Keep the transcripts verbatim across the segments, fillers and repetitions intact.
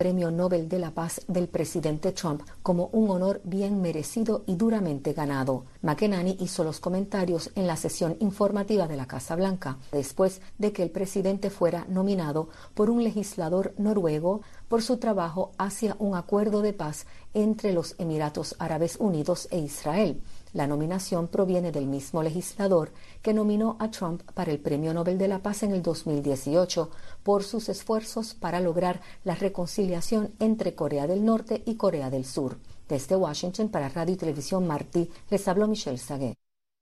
Premio Nobel de la Paz del presidente Trump como un honor bien merecido y duramente ganado. McEnany hizo los comentarios en la sesión informativa de la Casa Blanca, después de que el presidente fuera nominado por un legislador noruego por su trabajo hacia un acuerdo de paz entre los Emiratos Árabes Unidos e Israel. La nominación proviene del mismo legislador que nominó a Trump para el Premio Nobel de la Paz en el dos mil dieciocho por sus esfuerzos para lograr la reconciliación entre Corea del Norte y Corea del Sur. Desde Washington para Radio y Televisión Martí, les habló Michelle Sagué.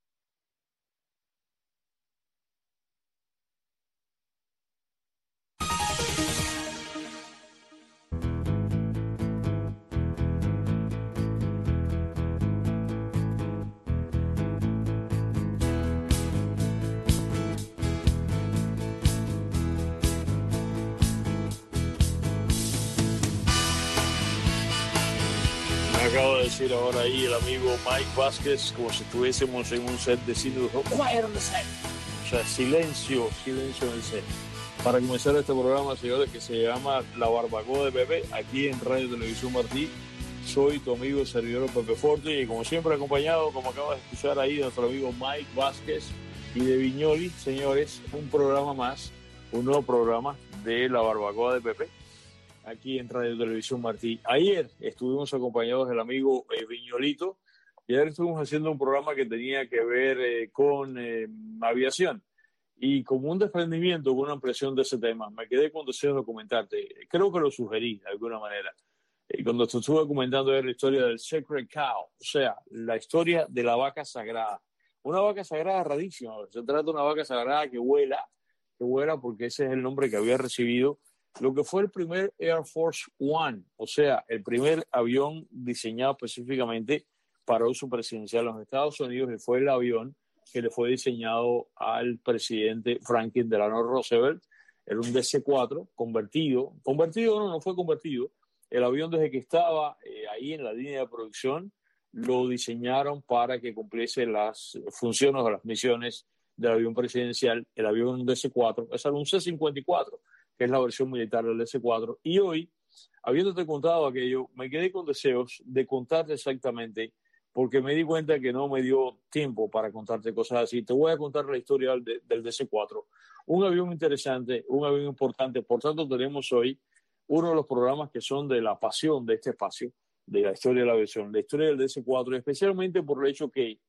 Acaba de decir ahora ahí el amigo Mike Vázquez, como si estuviésemos en un set de cine, dijo, quiet on the set. O sea, silencio, silencio en el set. Para comenzar este programa, señores, que se llama La Barbacoa de Pepe, aquí en Radio Televisión Martí, soy tu amigo servidor Pepe Forte y como siempre acompañado, como acabas de escuchar ahí, de nuestro amigo Mike Vázquez y de Viñoli, señores, un programa más, un nuevo programa de La Barbacoa de Pepe, aquí en Radio Televisión Martí. Ayer estuvimos acompañados del amigo eh, Viñolito y ayer estuvimos haciendo un programa que tenía que ver eh, con eh, aviación y como un desprendimiento, con una impresión de ese tema. Me quedé con deseos de comentarte. Creo que lo sugerí de alguna manera. Y cuando te estuve comentando era la historia del Sacred Cow, o sea, la historia de la vaca sagrada. Una vaca sagrada rarísima. Se trata de una vaca sagrada que vuela, que vuela porque ese es el nombre que había recibido lo que fue el primer Air Force One, o sea, el primer avión diseñado específicamente para uso presidencial en los Estados Unidos, y fue el avión que le fue diseñado al presidente Franklin Delano Roosevelt. Era un D C cuatro convertido, convertido no, no fue convertido, el avión desde que estaba eh, ahí en la línea de producción, lo diseñaron para que cumpliese las funciones o las misiones del avión presidencial. El avión D C cuatro, es un C cincuenta y cuatro, que es la versión militar del D C cuatro. Y hoy, habiéndote contado aquello, me quedé con deseos de contarte exactamente, porque me di cuenta que no me dio tiempo para contarte cosas así. Te voy a contar la historia del, del D C cuatro. Un avión interesante, un avión importante. Por tanto, tenemos hoy uno de los programas que son de la pasión de este espacio, de la historia de la aviación, la historia del D C cuatro, especialmente por el hecho que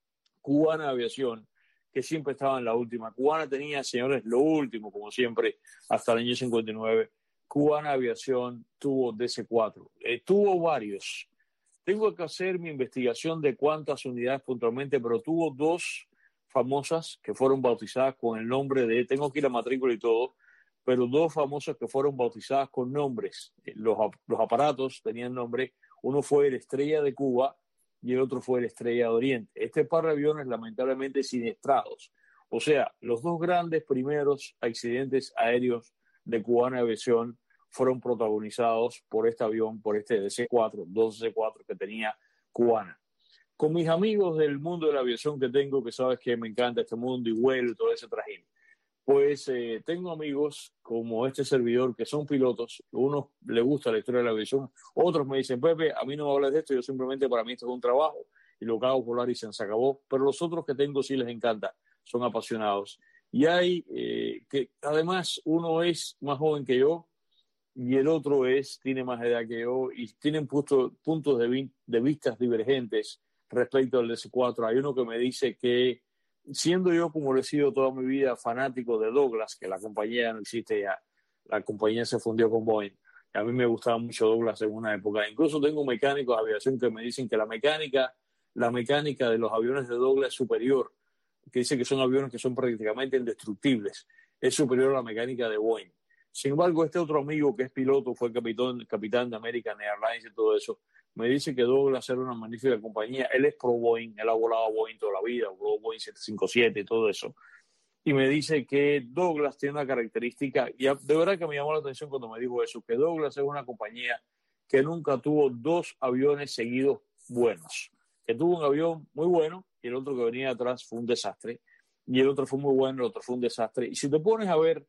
Cubana Aviación, que siempre estaba en la última. Cubana tenía, señores, lo último, como siempre, hasta el año cincuenta y nueve. Cubana Aviación tuvo D C cuatro. Eh, tuvo varios. Tengo que hacer mi investigación de cuántas unidades puntualmente, pero tuvo dos famosas que fueron bautizadas con el nombre de, tengo que ir a matrícula y todo, pero dos famosas que fueron bautizadas con nombres. Los, los aparatos tenían nombre. Uno fue el Estrella de Cuba y el otro fue el Estrella de Oriente. Este par de aviones lamentablemente siniestrados. O sea, los dos grandes primeros accidentes aéreos de Cubana Aviación fueron protagonizados por este avión, por este D C cuatro, dos D C cuatro que tenía Cubana. Con mis amigos del mundo de la aviación que tengo, que sabes que me encanta este mundo y vuelo y todo ese trajín, pues eh, tengo amigos como este servidor que son pilotos. Unos les gusta la historia de la aviación, otros me dicen, Pepe, a mí no me hablas de esto, yo simplemente, para mí esto es un trabajo y lo que hago volar y se acabó. Pero los otros que tengo sí les encanta, son apasionados. Y hay eh, que además uno es más joven que yo y el otro es, tiene más edad que yo y tienen punto, puntos de, vi, de vistas divergentes respecto al D C cuatro. Hay uno que me dice que, siendo yo, como lo he sido toda mi vida, fanático de Douglas, que la compañía no existe ya, la compañía se fundió con Boeing, a mí me gustaba mucho Douglas en una época. Incluso tengo mecánicos de aviación que me dicen que la mecánica, la mecánica de los aviones de Douglas es superior, que dice que son aviones que son prácticamente indestructibles, es superior a la mecánica de Boeing. Sin embargo, este otro amigo que es piloto, fue capitán, capitán de American Airlines y todo eso, me dice que Douglas era una magnífica compañía. Él es pro Boeing, él ha volado Boeing toda la vida, voló Boeing siete cincuenta y siete y todo eso. Y me dice que Douglas tiene una característica, y de verdad que me llamó la atención cuando me dijo eso, que Douglas es una compañía que nunca tuvo dos aviones seguidos buenos. Que tuvo un avión muy bueno y el otro que venía atrás fue un desastre. Y el otro fue muy bueno, el otro fue un desastre. Y si te pones a ver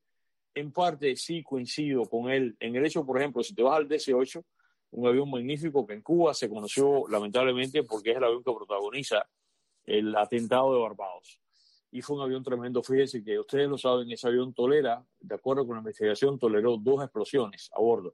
en parte sí coincido con él en el hecho, por ejemplo, si te vas al D C ocho, un avión magnífico que en Cuba se conoció lamentablemente porque es el avión que protagoniza el atentado de Barbados. Y fue un avión tremendo. Fíjense que ustedes lo saben, ese avión tolera, de acuerdo con la investigación, toleró dos explosiones a bordo.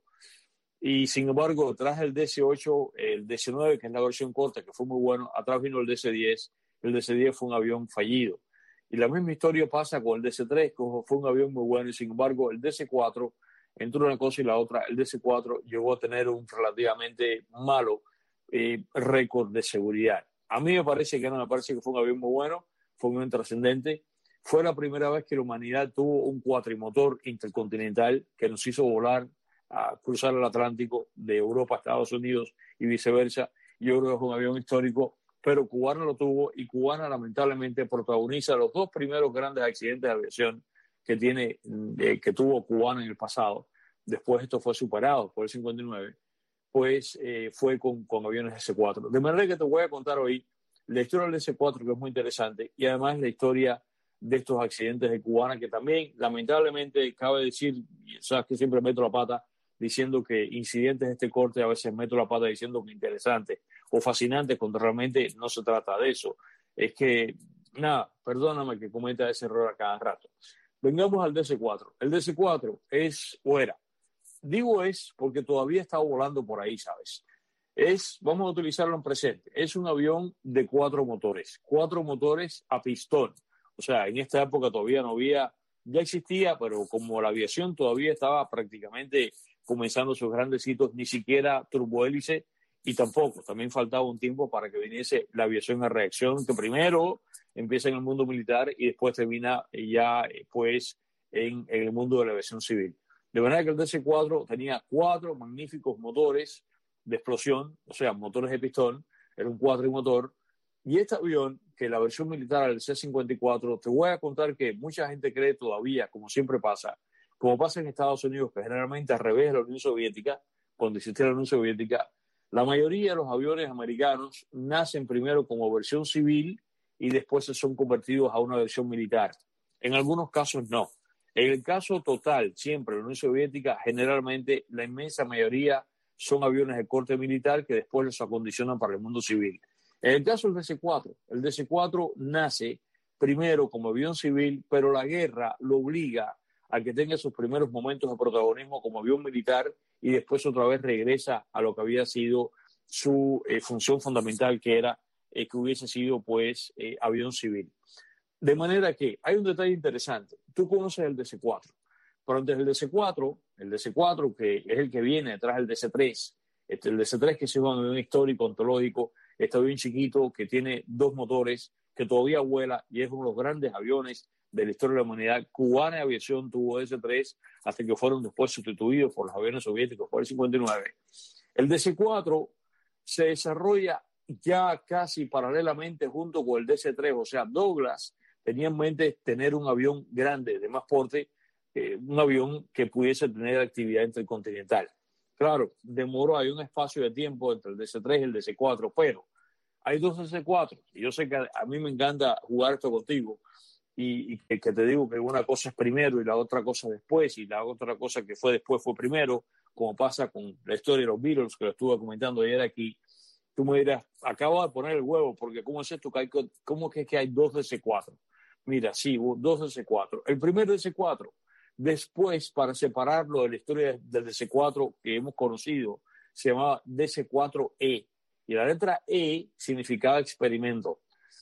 Y sin embargo, detrás del D C ocho, el D C nueve, que es la versión corta, que fue muy bueno, atrás vino el D C diez. El D C diez fue un avión fallido. Y la misma historia pasa con el D C tres, que fue un avión muy bueno. Y sin embargo, el D C cuatro, entre una cosa y la otra, el D C cuatro llegó a tener un relativamente malo eh, récord de seguridad. A mí me parece que no, me parece que fue un avión muy bueno, fue un avión trascendente. Fue la primera vez que la humanidad tuvo un cuatrimotor intercontinental que nos hizo volar a cruzar el Atlántico de Europa a Estados Unidos y viceversa. Yo creo que fue un avión histórico, pero Cubana lo tuvo y Cubana lamentablemente protagoniza los dos primeros grandes accidentes de aviación que, tiene, eh, que tuvo Cubana en el pasado. Después esto fue superado por el cincuenta y nueve, pues eh, fue con, con aviones D C cuatro. De manera que te voy a contar hoy la historia del D C cuatro, que es muy interesante, y además la historia de estos accidentes de Cubana, que también lamentablemente cabe decir, sabes que siempre meto la pata diciendo que incidentes de este corte a veces meto la pata diciendo que interesantes o fascinantes, cuando realmente no se trata de eso. Es que, nada, perdóname que cometa ese error a cada rato. Vengamos al D C cuatro. El D C cuatro es, o era, digo es porque todavía está volando por ahí, ¿sabes? Es, vamos a utilizarlo en presente, es un avión de cuatro motores, cuatro motores a pistón. O sea, en esta época todavía no había, ya existía, pero como la aviación todavía estaba prácticamente comenzando sus grandes hitos, ni siquiera turbohélice, y tampoco, también faltaba un tiempo para que viniese la aviación a reacción, que primero empieza en el mundo militar y después termina ya pues en, en el mundo de la aviación civil. De manera que el D C cuatro tenía cuatro magníficos motores de explosión, o sea, motores de pistón, era un cuatrimotor, y este avión, que la versión militar del C cincuenta y cuatro, te voy a contar que mucha gente cree todavía, como siempre pasa, como pasa en Estados Unidos, que generalmente al revés de la Unión Soviética, cuando existía la Unión Soviética, la mayoría de los aviones americanos nacen primero como versión civil y después se son convertidos a una versión militar. En algunos casos no. En el caso total, siempre la Unión Soviética, generalmente la inmensa mayoría son aviones de corte militar que después los acondicionan para el mundo civil. En el caso del D C cuatro, el D C cuatro nace primero como avión civil, pero la guerra lo obliga a que tenga sus primeros momentos de protagonismo como avión militar y después otra vez regresa a lo que había sido su eh, función fundamental, que era eh, que hubiese sido pues eh, avión civil. De manera que hay un detalle interesante. Tú conoces el D C cuatro, pero antes del D C cuatro, el D C cuatro que es el que viene detrás del D C tres, este, el D C tres que es un avión histórico, ontológico, este avión chiquito que tiene dos motores, que todavía vuela y es uno de los grandes aviones de la historia de la humanidad. Cubana Aviación tuvo D C tres hasta que fueron después sustituidos por los aviones soviéticos por el cincuenta y nueve. El D C cuatro se desarrolla ya casi paralelamente junto con el D C tres, o sea, Douglas tenía en mente tener un avión grande, de más porte, eh, un avión que pudiese tener actividad intercontinental. Claro, demoró, hay un espacio de tiempo entre el D C tres y el D C cuatro, pero hay dos D C cuatro, y yo sé que a, a mí me encanta jugar esto contigo, y, y que, que te digo que una cosa es primero y la otra cosa después, y la otra cosa que fue después fue primero, como pasa con la historia de los Beatles, que lo estuve comentando ayer aquí. Tú me dirás, acabo de poner el huevo, porque ¿cómo es esto? Que hay, ¿Cómo es que hay dos D C cuatro? Mira, sí, dos D C cuatro. El primer D C cuatro, después, para separarlo de la historia del D C cuatro que hemos conocido, se llamaba D C cuatro E. Y la letra E significaba experimento.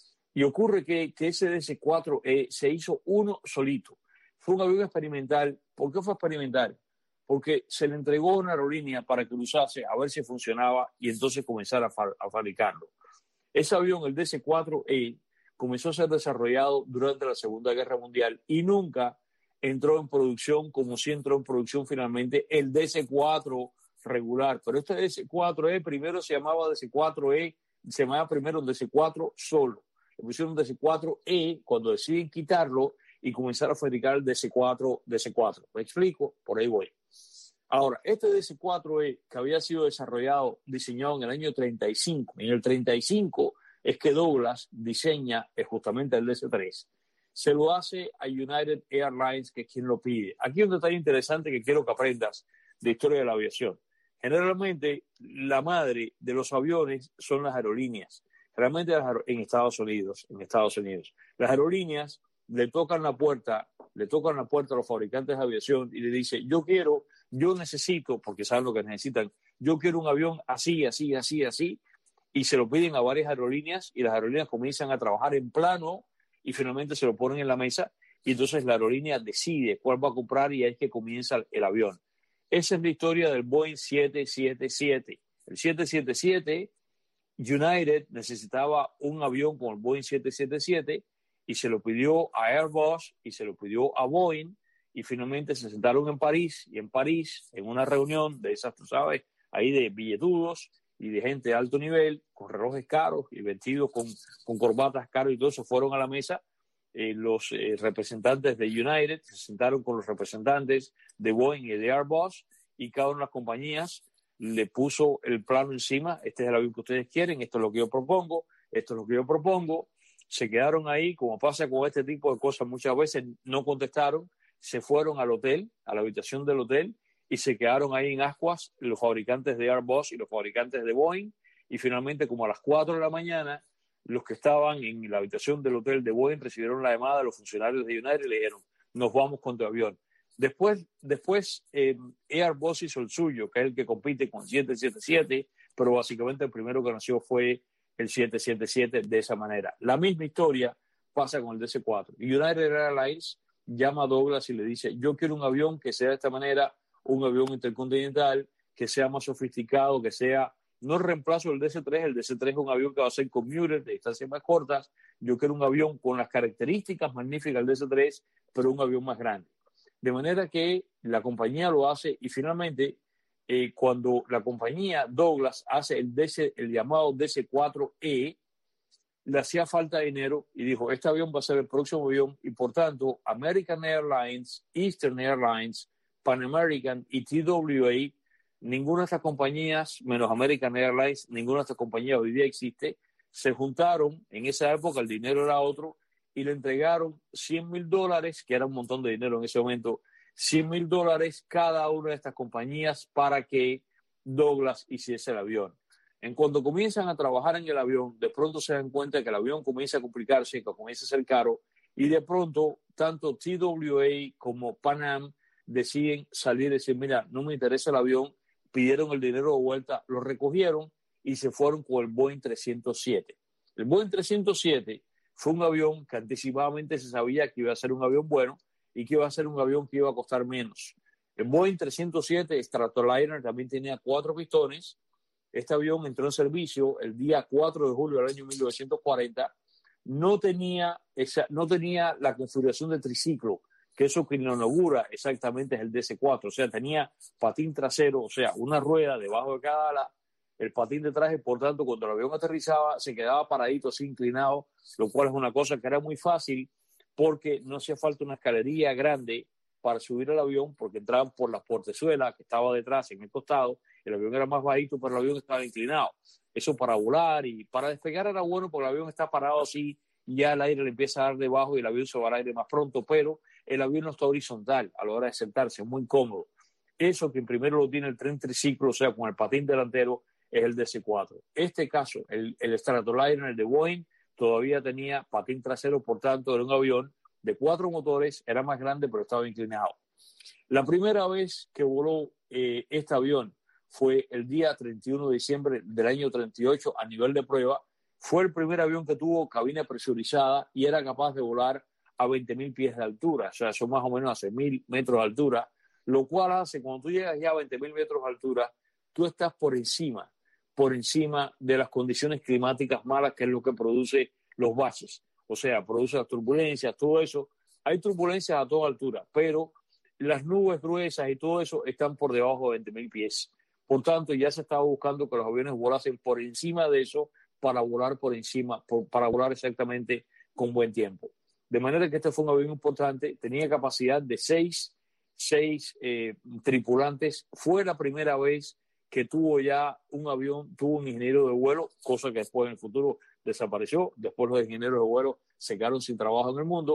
Y ocurre que, que ese D C cuatro E se hizo uno solito. Fue un avión experimental. ¿Por qué fue experimental? Porque se le entregó una aerolínea para que lo usase, a ver si funcionaba y entonces comenzar a, fa- a fabricarlo. Ese avión, el D C cuatro E, comenzó a ser desarrollado durante la Segunda Guerra Mundial y nunca entró en producción como si entró en producción finalmente el D C cuatro regular. Pero este D C cuatro E primero se llamaba D C cuatro E, se llamaba primero D C cuatro solo. Le pusieron D C cuatro E cuando deciden quitarlo y comenzar a fabricar el D C cuatro, D C cuatro. ¿Me explico? Por ahí voy. Ahora, este D C cuatro E que había sido desarrollado, diseñado en el año treinta y cinco, en el treinta y cinco es que Douglas diseña justamente el D C tres. se lo hace a United Airlines, que es quien lo pide. Aquí hay un detalle interesante que quiero que aprendas de historia de la aviación. Generalmente, la madre de los aviones son las aerolíneas. Realmente en Estados Unidos, en Estados Unidos. Las aerolíneas le tocan la puerta, le tocan la puerta a los fabricantes de aviación y le dicen, yo quiero, yo necesito, porque saben lo que necesitan, yo quiero un avión así, así, así, así, y se lo piden a varias aerolíneas y las aerolíneas comienzan a trabajar en plano y finalmente se lo ponen en la mesa y entonces la aerolínea decide cuál va a comprar y ahí es que comienza el, el avión. Esa es la historia del Boeing siete siete siete. El siete siete siete, United necesitaba un avión con el Boeing siete siete siete y se lo pidió a Airbus y se lo pidió a Boeing y finalmente se sentaron en París y en París, en una reunión de esas, tú sabes, ahí de billetudos y de gente de alto nivel, con relojes caros y vestidos con, con corbatas caros y todo eso, fueron a la mesa eh, los eh, representantes de United, se sentaron con los representantes de Boeing y de Airbus y cada una de las compañías le puso el plano encima, este es el avión que ustedes quieren, esto es lo que yo propongo, esto es lo que yo propongo. Se quedaron ahí, como pasa con este tipo de cosas, muchas veces no contestaron, se fueron al hotel, a la habitación del hotel, y se quedaron ahí en ascuas los fabricantes de Airbus y los fabricantes de Boeing, y finalmente como a las cuatro de la mañana, los que estaban en la habitación del hotel de Boeing recibieron la llamada de los funcionarios de United y le dijeron, nos vamos con tu avión. Después, después eh, Airbus hizo el suyo, que es el que compite con siete siete siete, pero básicamente el primero que nació fue el siete siete siete de esa manera. La misma historia pasa con el D C cuatro. United Airlines llama a Douglas y le dice, yo quiero un avión que sea de esta manera, un avión intercontinental, que sea más sofisticado, que sea, no el reemplazo del D C tres, el D C tres es un avión que va a ser commuter, de distancias más cortas, yo quiero un avión con las características magníficas del D C tres, pero un avión más grande. De manera que la compañía lo hace y finalmente eh, cuando la compañía Douglas hace el, D C, el llamado D C cuatro E, le hacía falta dinero y dijo, este avión va a ser el próximo avión y por tanto American Airlines, Eastern Airlines, Pan American y T W A, ninguna de estas compañías, menos American Airlines, ninguna de estas compañías hoy día existe, se juntaron, en esa época el dinero era otro, y le entregaron cien mil dólares, que era un montón de dinero en ese momento, cien mil dólares cada una de estas compañías para que Douglas hiciese el avión. En cuanto comienzan a trabajar en el avión, de pronto se dan cuenta que el avión comienza a complicarse, que comienza a ser caro, y de pronto tanto T W A como Pan Am deciden salir y decir, mira, no me interesa el avión, pidieron el dinero de vuelta, lo recogieron y se fueron con el Boeing trescientos siete. El Boeing trescientos siete fue un avión que anticipadamente se sabía que iba a ser un avión bueno y que iba a ser un avión que iba a costar menos. El Boeing trescientos siete Stratoliner también tenía cuatro pistones. Este avión entró en servicio el día cuatro de julio del año mil novecientos cuarenta. No tenía, esa, no tenía la configuración de triciclo, que eso que lo inaugura exactamente es el D C cuatro. O sea, tenía patín trasero, o sea, una rueda debajo de cada ala, el patín de traje, por tanto, cuando el avión aterrizaba, se quedaba paradito, así inclinado, lo cual es una cosa que era muy fácil porque no hacía falta una escalería grande para subir al avión, porque entraban por la portezuela que estaba detrás, en el costado, el avión era más bajito, pero el avión estaba inclinado. Eso para volar y para despegar era bueno porque el avión está parado así y ya el aire le empieza a dar debajo y el avión se va al aire más pronto, pero el avión no está horizontal a la hora de sentarse, es muy cómodo. Eso que primero lo tiene el tren triciclo, o sea, con el patín delantero, es el D C cuatro. Este caso, el, el Stratoliner, el de Boeing, todavía tenía patín trasero, por tanto, era un avión de cuatro motores, era más grande, pero estaba inclinado. La primera vez que voló eh, este avión fue el día treinta y uno de diciembre del año treinta y ocho a nivel de prueba. Fue el primer avión que tuvo cabina presurizada y era capaz de volar a veinte mil pies de altura, o sea, son más o menos a seis mil metros de altura, lo cual hace, cuando tú llegas ya a veinte mil metros de altura, tú estás por encima, por encima de las condiciones climáticas malas, que es lo que produce los baches. O sea, produce las turbulencias, todo eso. Hay turbulencias a toda altura, pero las nubes gruesas y todo eso están por debajo de veinte mil pies. Por tanto, ya se estaba buscando que los aviones volasen por encima de eso para volar por encima, por, para volar exactamente con buen tiempo. De manera que este fue un avión importante, tenía capacidad de seis, seis eh, tripulantes. Fue la primera vez que tuvo ya un avión, tuvo un ingeniero de vuelo, cosa que después en el futuro desapareció. Después los ingenieros de vuelo se quedaron sin trabajo en el mundo.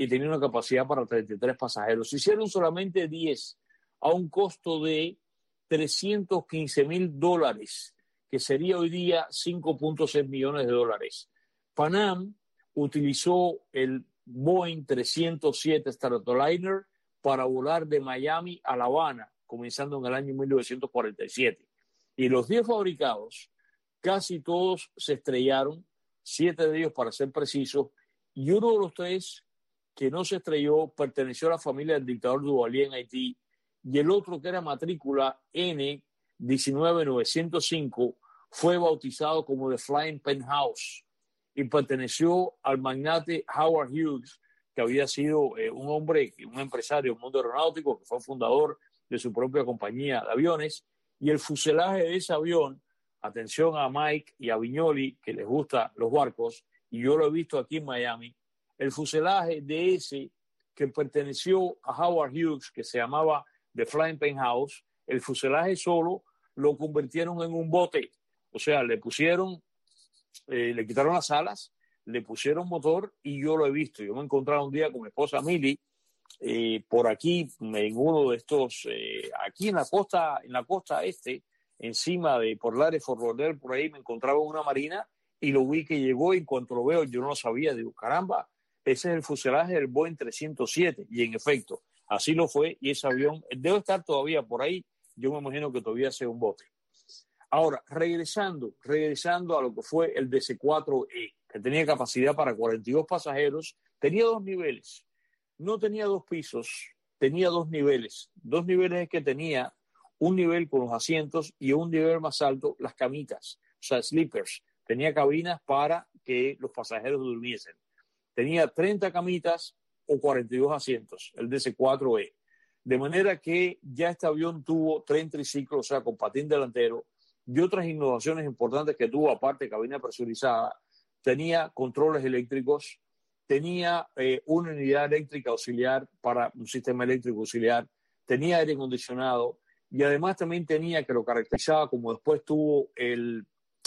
y tenía una capacidad para treinta y tres pasajeros. Se hicieron solamente diez a un costo de trescientos quince mil dólares, que sería hoy día cinco punto seis millones de dólares. Pan Am utilizó el Boeing trescientos siete Stratovliner para volar de Miami a La Habana, comenzando en el año mil novecientos cuarenta y siete. Y los diez fabricados, casi todos se estrellaron, siete de ellos para ser precisos, y uno de los tres que no se estrelló perteneció a la familia del dictador Duvalier en Haití, y el otro, que era matrícula N diecinueve mil novecientos cinco, fue bautizado como The Flying Penthouse y perteneció al magnate Howard Hughes, que había sido eh, un hombre, un empresario del mundo aeronáutico, que fue fundador de su propia compañía de aviones, y el fuselaje de ese avión, atención a Mike y a Viñoli, que les gustan los barcos, y yo lo he visto aquí en Miami, el fuselaje de ese que perteneció a Howard Hughes, que se llamaba The Flying Penthouse, el fuselaje solo lo convirtieron en un bote, o sea, le pusieron, eh, le quitaron las alas, le pusieron motor, y yo lo he visto. Yo me he encontrado un día con mi esposa Milly eh, por aquí, en uno de estos, eh, aquí en la costa, en la costa este, encima de por Lares, Fort Lauderdale, por ahí me encontraba una marina y lo vi que llegó, y en cuanto lo veo, yo no lo sabía, digo, caramba, ese es el fuselaje del Boeing trescientos siete, y en efecto, así lo fue, y ese avión debe estar todavía por ahí, yo me imagino que todavía sea un bote. Ahora, regresando, regresando a lo que fue el D C cuatro E, que tenía capacidad para cuarenta y dos pasajeros, tenía dos niveles, no tenía dos pisos, tenía dos niveles. Dos niveles es que tenía un nivel con los asientos y un nivel más alto las camitas, o sea, sleepers. Tenía cabinas para que los pasajeros durmiesen. Tenía treinta camitas o cuarenta y dos asientos, el D C cuatro E. De manera que ya este avión tuvo tren triciclo, o sea, con patín delantero, y otras innovaciones importantes que tuvo, aparte de cabina presurizada. Tenía controles eléctricos, tenía eh, una unidad eléctrica auxiliar para un sistema eléctrico auxiliar, tenía aire acondicionado, y además también tenía, que lo caracterizaba, como después tuvo el,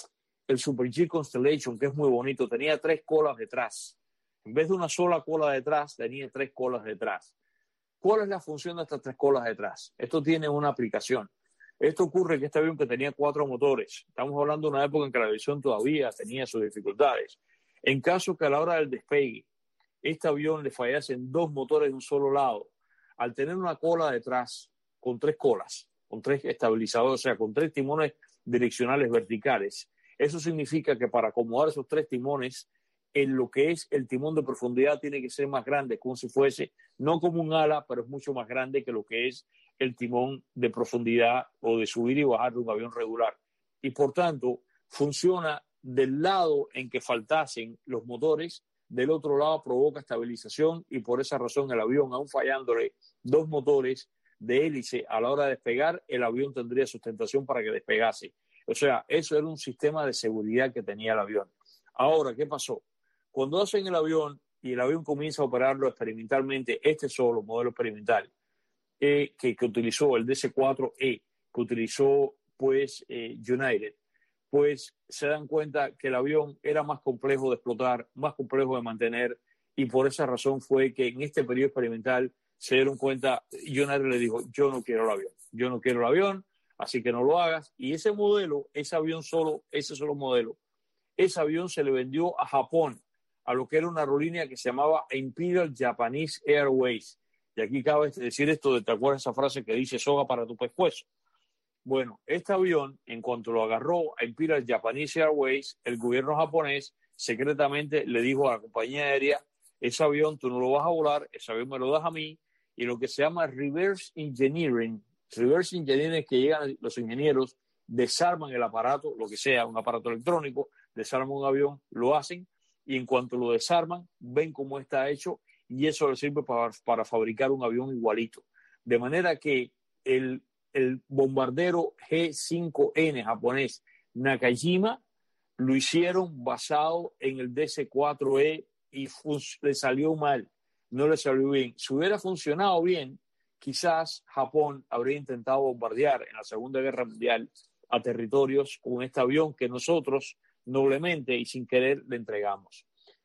el Super G Constellation, que es muy bonito, tenía tres colas detrás. En vez de una sola cola detrás, tenía tres colas detrás. ¿Cuál es la función de estas tres colas detrás? Esto tiene una aplicación. Esto ocurre que este avión, que tenía cuatro motores, estamos hablando de una época en que la aviación todavía tenía sus dificultades. En caso que a la hora del despegue este avión le fallasen dos motores de un solo lado, al tener una cola detrás, con tres colas, con tres estabilizadores, o sea, con tres timones direccionales verticales, eso significa que para acomodar esos tres timones, en lo que es el timón de profundidad tiene que ser más grande, como si fuese, no como un ala, pero es mucho más grande que lo que es el timón de profundidad o de subir y bajar de un avión regular. Y por tanto, funciona del lado en que faltasen los motores, del otro lado provoca estabilización, y por esa razón el avión, aún fallándole dos motores de hélice a la hora de despegar, el avión tendría sustentación para que despegase. O sea, eso era un sistema de seguridad que tenía el avión. Ahora, ¿qué pasó? Cuando hacen el avión y el avión comienza a operarlo experimentalmente, este solo modelo experimental, eh, que, que utilizó el D C cuatro E, que utilizó pues eh, United, pues se dan cuenta que el avión era más complejo de explotar, más complejo de mantener, y por esa razón fue que en este periodo experimental se dieron cuenta, United le dijo, yo no quiero el avión, yo no quiero el avión, así que no lo hagas. Y ese modelo, ese avión solo, ese solo modelo, ese avión se le vendió a Japón, a lo que era una aerolínea que se llamaba Imperial Japanese Airways. Y aquí cabe decir esto, ¿te acuerdas esa frase que dice soga para tu pescuezo? Bueno, este avión, en cuanto lo agarró a Imperial Japanese Airways, el gobierno japonés secretamente le dijo a la compañía aérea, ese avión tú no lo vas a volar, ese avión me lo das a mí, y lo que se llama reverse engineering, reverse engineering es que llegan los ingenieros, desarman el aparato, lo que sea, un aparato electrónico, desarman un avión, lo hacen, y en cuanto lo desarman, ven cómo está hecho, y eso les sirve para, para fabricar un avión igualito. De manera que el, el bombardero G cinco N japonés Nakajima lo hicieron basado en el D C cuatro E y le salió mal, no le salió bien. Si hubiera funcionado bien, quizás Japón habría intentado bombardear en la Segunda Guerra Mundial a territorios con este avión que nosotros noblemente y sin querer le entregamos.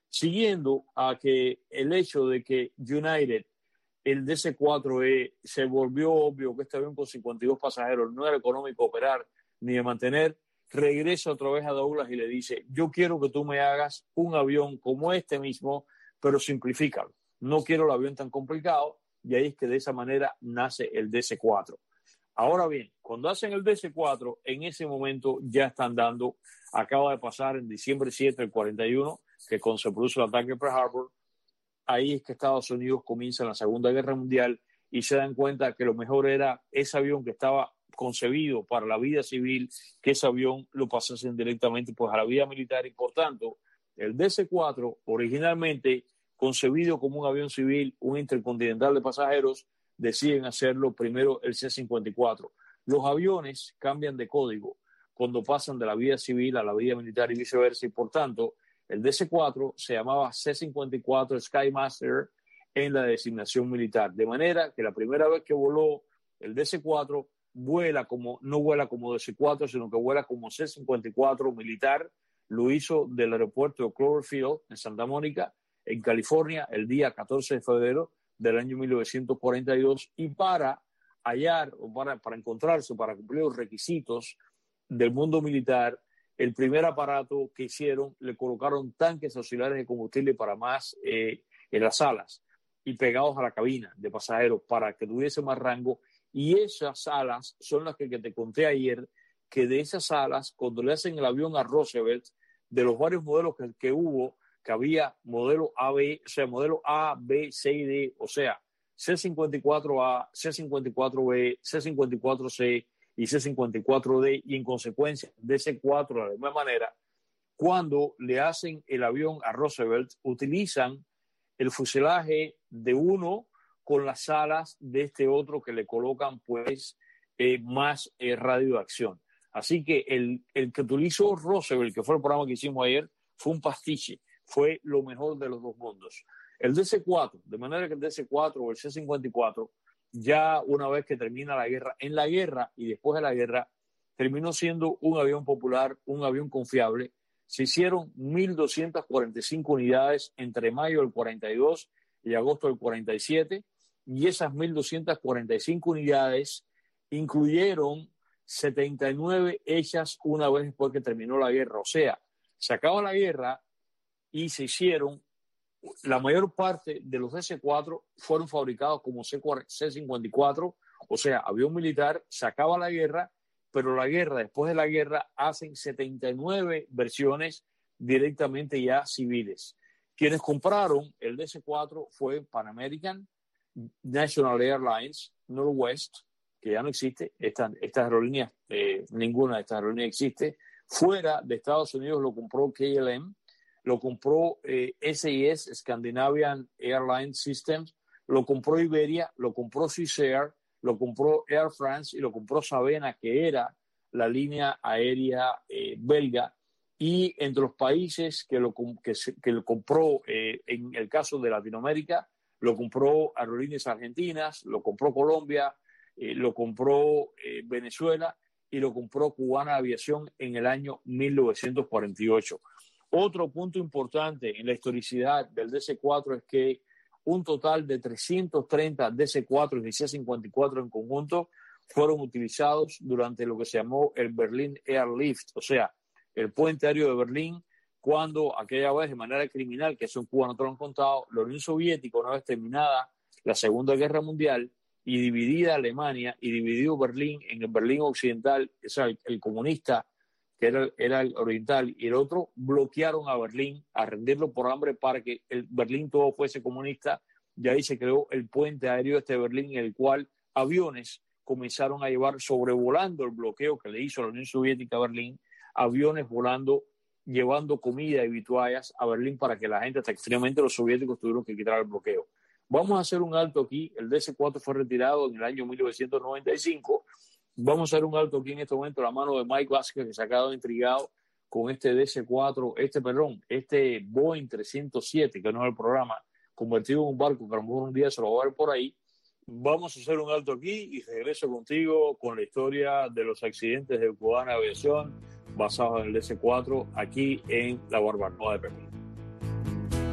siguiendo a que el hecho de que United, el D C cuatro E, se volvió obvio que este avión con cincuenta y dos pasajeros no era económico operar ni de mantener, regresa otra vez a Douglas y le dice, yo quiero que tú me hagas un avión como este mismo, pero simplifícalo. No quiero el avión tan complicado, y ahí es que de esa manera nace el D C cuatro. Ahora bien, cuando hacen el D C cuatro, en ese momento ya están dando, acaba de pasar en diciembre siete del cuarenta y uno, que cuando se produce el ataque a Pearl Harbor, ahí es que Estados Unidos comienza la Segunda Guerra Mundial y se dan cuenta que lo mejor era ese avión que estaba concebido para la vida civil, que ese avión lo pasasen directamente pues, a la vida militar, y por tanto, el D C cuatro, originalmente concebido como un avión civil, un intercontinental de pasajeros, deciden hacerlo primero el C cincuenta y cuatro. Los aviones cambian de código cuando pasan de la vida civil a la vida militar y viceversa, y por tanto, el D C cuatro se llamaba C cincuenta y cuatro Skymaster en la designación militar. De manera que la primera vez que voló el D C cuatro, vuela como, no vuela como D C cuatro, sino que vuela como C cincuenta y cuatro militar. Lo hizo del aeropuerto de Cloverfield, en Santa Mónica, en California, el día catorce de febrero del año mil novecientos cuarenta y dos, y para hallar, o para, para encontrarse, para cumplir los requisitos del mundo militar, el primer aparato que hicieron, le colocaron tanques auxiliares de combustible para más eh, en las alas y pegados a la cabina de pasajeros para que tuviese más rango, y esas alas son las que, que te conté ayer, que de esas alas, cuando le hacen el avión a Roosevelt, de los varios modelos que, que hubo, que había modelo A, B, o sea, modelo A, B, C y D, o sea, C cincuenta y cuatro A, C cincuenta y cuatro B, C cincuenta y cuatro C y C cincuenta y cuatro D, y en consecuencia D C cuatro de la misma manera. Cuando le hacen el avión a Roosevelt, utilizan el fuselaje de uno con las alas de este otro que le colocan pues eh, más eh, radio de acción. Así que el, el que utilizó Roosevelt, que fue el programa que hicimos ayer, fue un pastiche, fue lo mejor de los dos mundos. El D C cuatro, de manera que el D C cuatro o el C cincuenta y cuatro, ya una vez que termina la guerra, en la guerra y después de la guerra, terminó siendo un avión popular, un avión confiable. Se hicieron mil doscientas cuarenta y cinco unidades entre mayo del cuarenta y dos y agosto del cuarenta y siete, y esas mil doscientas cuarenta y cinco unidades incluyeron setenta y nueve hechas una vez después que terminó la guerra. O sea, se acaba la guerra y se hicieron, la mayor parte de los D C cuatro fueron fabricados como C cincuenta y cuatro, o sea, avión militar. Se acaba la guerra, pero la guerra, después de la guerra, hacen setenta y nueve versiones directamente ya civiles. Quienes compraron el D C cuatro fue Pan American, National Airlines, Northwest, que ya no existe, estas esta aerolíneas, eh, ninguna de estas aerolíneas existe. Fuera de Estados Unidos lo compró K L M, lo compró eh, S I S, Scandinavian Airlines Systems, lo compró Iberia, lo compró Swissair, lo compró Air France y lo compró Sabena, que era la línea aérea eh, belga. Y entre los países que lo, que, que lo compró, eh, en el caso de Latinoamérica, lo compró Aerolíneas Argentinas, lo compró Colombia, eh, lo compró eh, Venezuela y lo compró Cubana Aviación en el año mil novecientos cuarenta y ocho. Otro punto importante en la historicidad del D C cuatro es que un total de trescientos treinta D C cuatro y C cincuenta y cuatro en conjunto fueron utilizados durante lo que se llamó el Berlin Airlift, o sea, el puente aéreo de Berlín, cuando aquella vez de manera criminal, que eso en Cuba no te lo han contado, la Unión Soviética, una vez terminada la Segunda Guerra Mundial y dividida Alemania y dividido Berlín en el Berlín occidental, o sea, el, el comunista, que era, era el oriental, y el otro, bloquearon a Berlín a rendirlo por hambre para que el Berlín todo fuese comunista, y ahí se creó el puente aéreo este de Berlín, en el cual aviones comenzaron a llevar, sobrevolando el bloqueo que le hizo la Unión Soviética a Berlín, aviones volando, llevando comida y vituallas a Berlín para que la gente, hasta extremadamente los soviéticos, tuvieron que quitar el bloqueo. Vamos a hacer un alto aquí. El D C cuatro fue retirado en el año mil novecientos noventa y cinco. Vamos a hacer un alto aquí en este momento, la mano de Mike Vázquez, que se ha quedado intrigado con este D C cuatro, este, perdón, este Boeing trescientos siete, que no es el programa, convertido en un barco que a lo mejor un día se lo va a ver por ahí. Vamos a hacer un alto aquí y regreso contigo con la historia de los accidentes de Cubana Aviación basados en el D C cuatro aquí en la Barbacoa de Pepín.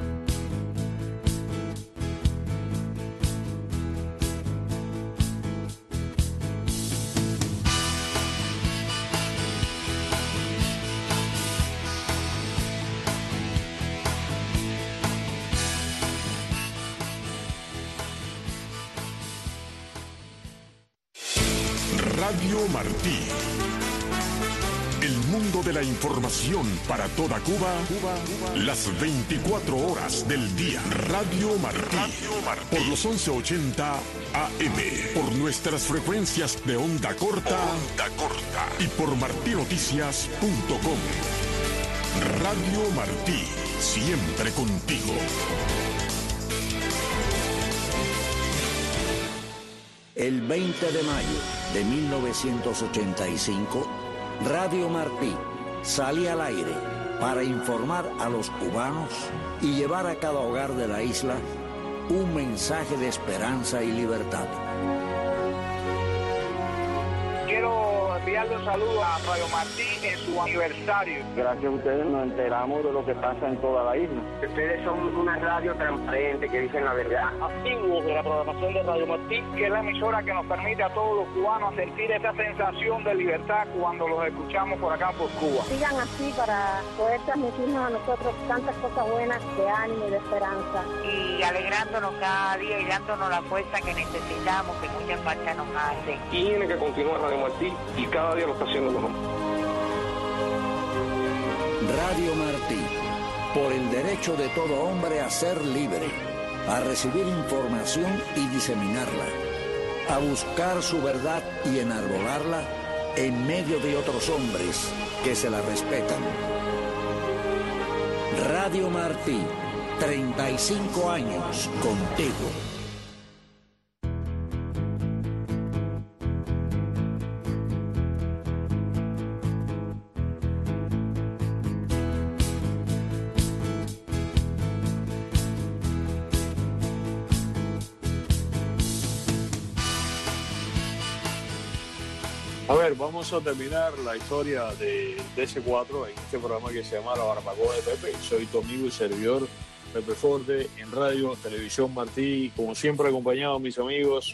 Radio Martí. El mundo de la información para toda Cuba, Cuba, Cuba, las veinticuatro horas del día. Radio Martí. Radio Martí. Por los once ochenta A M. Por nuestras frecuencias de onda corta. Onda corta. Y por martinoticias punto com. Radio Martí. Siempre contigo. El veinte de mayo de mil novecientos ochenta y cinco, Radio Martí salía al aire para informar a los cubanos y llevar a cada hogar de la isla un mensaje de esperanza y libertad. Quiero enviarle un saludo a Radio Martí en su aniversario. Gracias a ustedes nos enteramos de lo que pasa en toda la isla. Ustedes son una radio transparente que dicen la verdad. Activos de la programación de Radio Martí, que es la emisora que nos permite a todos los cubanos sentir esa sensación de libertad cuando los escuchamos por acá por Cuba. Sigan así para poder transmitirnos a nosotros tantas cosas buenas de ánimo y de esperanza. Y alegrándonos cada día y dándonos la fuerza que necesitamos, que mucha falta nos hace. Tiene que continuar Radio Martí y cada día lo está haciendo mejor. Radio Martí, por el derecho de todo hombre a ser libre, a recibir información y diseminarla, a buscar su verdad y enarbolarla en medio de otros hombres que se la respetan. Radio Martí, treinta y cinco años contigo. A ver, vamos a terminar la historia de D S cuatro en este programa que se llama La Barbacoa de Pepe. Soy tu amigo y servidor Pepe Forte en Radio, Televisión Martí, como siempre acompañado a mis amigos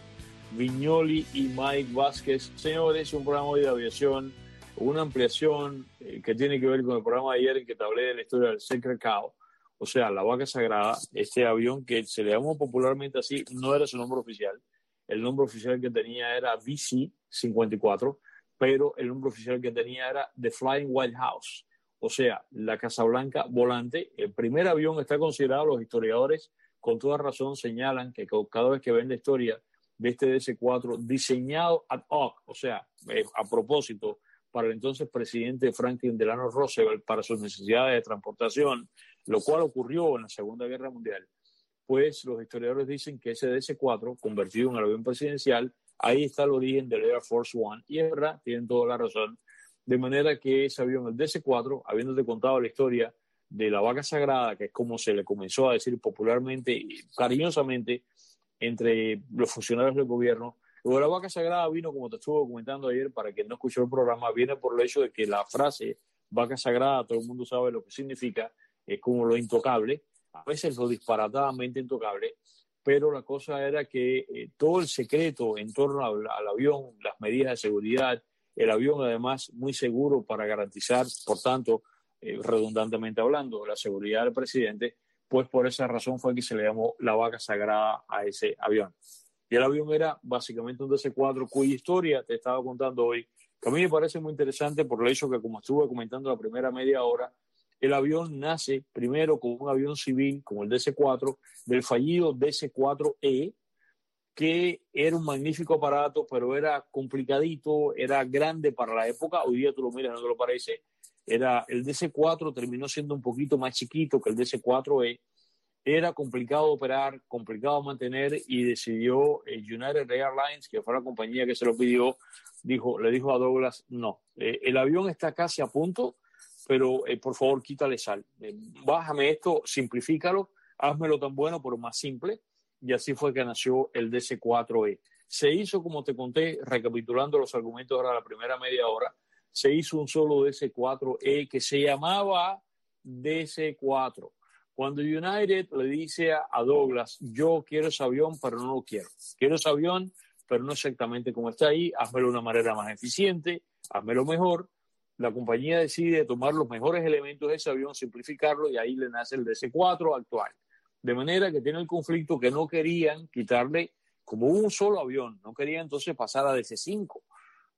Viñoli y Mike Vázquez. Señores, un programa hoy de aviación, una ampliación eh, que tiene que ver con el programa de ayer en que te hablé de la historia del Sacred Cow, o sea, la vaca sagrada, este avión que se le llamó popularmente así, no era su nombre oficial. El nombre oficial que tenía era V C cincuenta y cuatro, pero el nombre oficial que tenía era The Flying White House, o sea, la Casa Blanca volante. El primer avión está considerado, los historiadores con toda razón señalan que cada vez que ven la historia de este D S cuatro diseñado ad hoc, o sea, eh, a propósito, para el entonces presidente Franklin Delano Roosevelt para sus necesidades de transportación, lo cual ocurrió en la Segunda Guerra Mundial. Pues los historiadores dicen que ese D S cuatro, convertido en el avión presidencial, ahí está el origen del Air Force One. Y es verdad, tienen toda la razón. De manera que ese avión, el D S cuatro, habiéndote contado la historia de la vaca sagrada, que es como se le comenzó a decir popularmente y cariñosamente entre los funcionarios del gobierno, luego la vaca sagrada vino, como te estuve comentando ayer, para quien no escuchó el programa, viene por el hecho de que la frase vaca sagrada, todo el mundo sabe lo que significa, es como lo intocable, a veces lo disparatadamente intocable, pero la cosa era que eh, todo el secreto en torno al, al avión, las medidas de seguridad, el avión además muy seguro para garantizar, por tanto, eh, redundantemente hablando, la seguridad del presidente, pues por esa razón fue que se le llamó la vaca sagrada a ese avión. Y el avión era básicamente un D S cuatro cuya historia te estaba contando hoy, que a mí me parece muy interesante por el hecho que, como estuve comentando la primera media hora, el avión nace primero como un avión civil, como el D S cuatro, del fallido D S cuatro E, que era un magnífico aparato, pero era complicadito, era grande para la época. Hoy día tú lo miras, no te lo parece. Era, el D S cuatro terminó siendo un poquito más chiquito que el D S cuatro E. Era complicado de operar, complicado de mantener, y decidió eh, United Airlines, que fue la compañía que se lo pidió, dijo, le dijo a Douglas, no, eh, el avión está casi a punto, pero eh, por favor quítale sal, eh, bájame esto, simplifícalo, házmelo tan bueno pero más simple. Y así fue que nació el D S cuatro E. Se hizo, como te conté, recapitulando los argumentos de la primera media hora, se hizo un solo D S cuatro E que se llamaba D S cuatro. Cuando United le dice a Douglas, yo quiero ese avión pero no lo quiero, quiero ese avión pero no exactamente como está ahí, házmelo de una manera más eficiente, házmelo mejor. La compañía decide tomar los mejores elementos de ese avión, simplificarlo, y ahí le nace el D S cuatro actual. De manera que tiene el conflicto que no querían quitarle como un solo avión, no querían entonces pasar a D S cinco.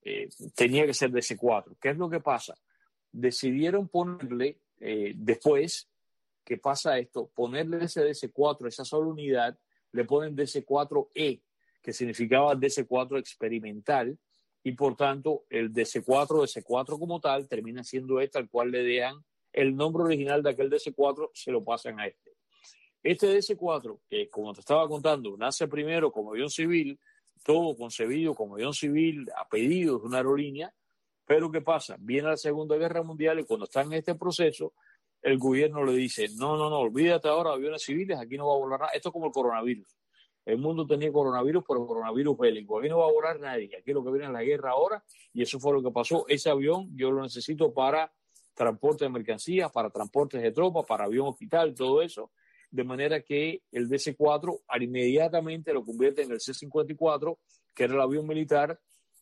eh, tenía que ser D C cuatro. ¿Qué es lo que pasa? Decidieron ponerle, eh, después que pasa esto, ponerle ese D C cuatro, esa sola unidad, le ponen D C cuatro E, que significaba D C cuatro experimental, y por tanto el D C cuatro, D C cuatro como tal, termina siendo este, al cual le dejan el nombre original de aquel D C cuatro, se lo pasan a este. Este D C cuatro, que como te estaba contando, nace primero como avión civil, todo concebido como avión civil a pedido de una aerolínea, pero ¿qué pasa? Viene la Segunda Guerra Mundial y cuando está en este proceso, el gobierno le dice, no, no, no, olvídate ahora de aviones civiles, aquí no va a volar nada. Esto es como el coronavirus. El mundo tenía coronavirus, pero coronavirus bélico. Aquí no va a volar nadie. Aquí lo que viene es la guerra ahora, y eso fue lo que pasó. Ese avión yo lo necesito para transporte de mercancías, para transportes de tropas, para avión hospital, todo eso. De manera que el D C cuatro inmediatamente lo convierte en el C cincuenta y cuatro, que era el avión militar,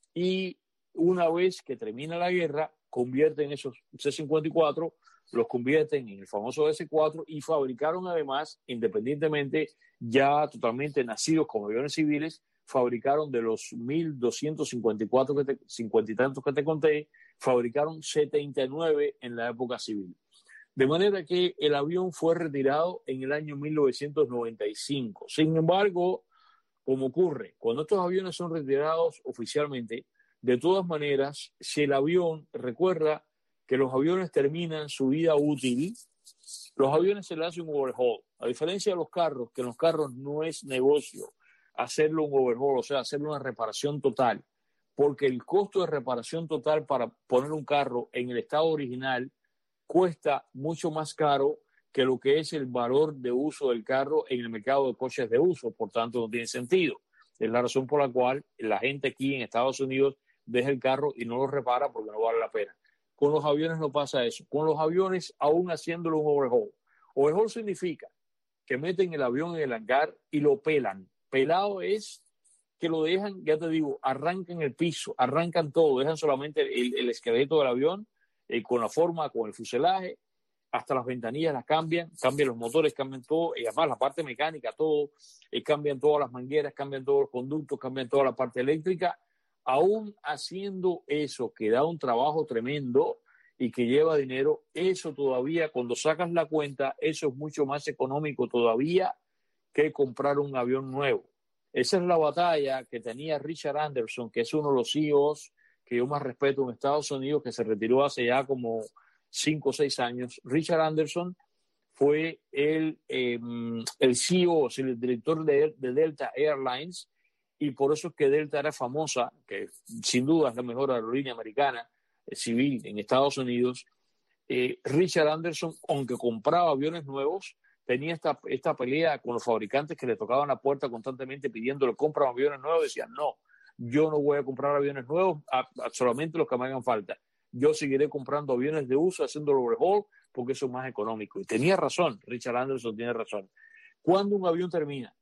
y una vez que termina la guerra, convierten esos C cincuenta y cuatro, los convierten en el famoso D C cuatro y fabricaron además, independientemente, ya totalmente nacidos como aviones civiles, fabricaron de los mil doscientos cincuenta y cuatro, que te, cincuenta y tantos que te conté, fabricaron setenta y nueve en la época civil. De manera que el avión fue retirado en el año mil novecientos noventa y cinco. Sin embargo, como ocurre, cuando estos aviones son retirados oficialmente, de todas maneras, si el avión, recuerda que los aviones terminan su vida útil, los aviones se le hacen un overhaul. A diferencia de los carros, que en los carros no es negocio hacerlo un overhaul, o sea, hacerle una reparación total, porque el costo de reparación total para poner un carro en el estado original cuesta mucho más caro que lo que es el valor de uso del carro en el mercado de coches de uso, por tanto no tiene sentido. Es la razón por la cual la gente aquí en Estados Unidos deja el carro y no lo repara porque no vale la pena. Con los aviones no pasa eso. Con los aviones, aún haciéndolo un overhaul. Overhaul significa que meten el avión en el hangar y lo pelan. Pelado es que lo dejan, ya te digo, arrancan el piso, arrancan todo, dejan solamente el, el esqueleto del avión eh, con la forma, con el fuselaje, hasta las ventanillas las cambian, cambian los motores, cambian todo, y además la parte mecánica, todo, eh, cambian todas las mangueras, cambian todos los conductos, cambian toda la parte eléctrica. Aún haciendo eso, que da un trabajo tremendo y que lleva dinero, eso todavía, cuando sacas la cuenta, eso es mucho más económico todavía que comprar un avión nuevo. Esa es la batalla que tenía Richard Anderson, que es uno de los C E Os que yo más respeto en Estados Unidos, que se retiró hace ya como cinco o seis años. Richard Anderson fue el, eh, el C E O, el director de, de Delta Airlines, y por eso es que Delta era famosa, que sin duda es la mejor aerolínea americana eh, civil en Estados Unidos. Eh, Richard Anderson, aunque compraba aviones nuevos, tenía esta, esta pelea con los fabricantes que le tocaban la puerta constantemente pidiéndole compra aviones nuevos. Decían, no, yo no voy a comprar aviones nuevos, a, a solamente los que me hagan falta. Yo seguiré comprando aviones de uso, haciendo el overhaul, porque eso es más económico. Y tenía razón, Richard Anderson tiene razón. Cuando un avión termina,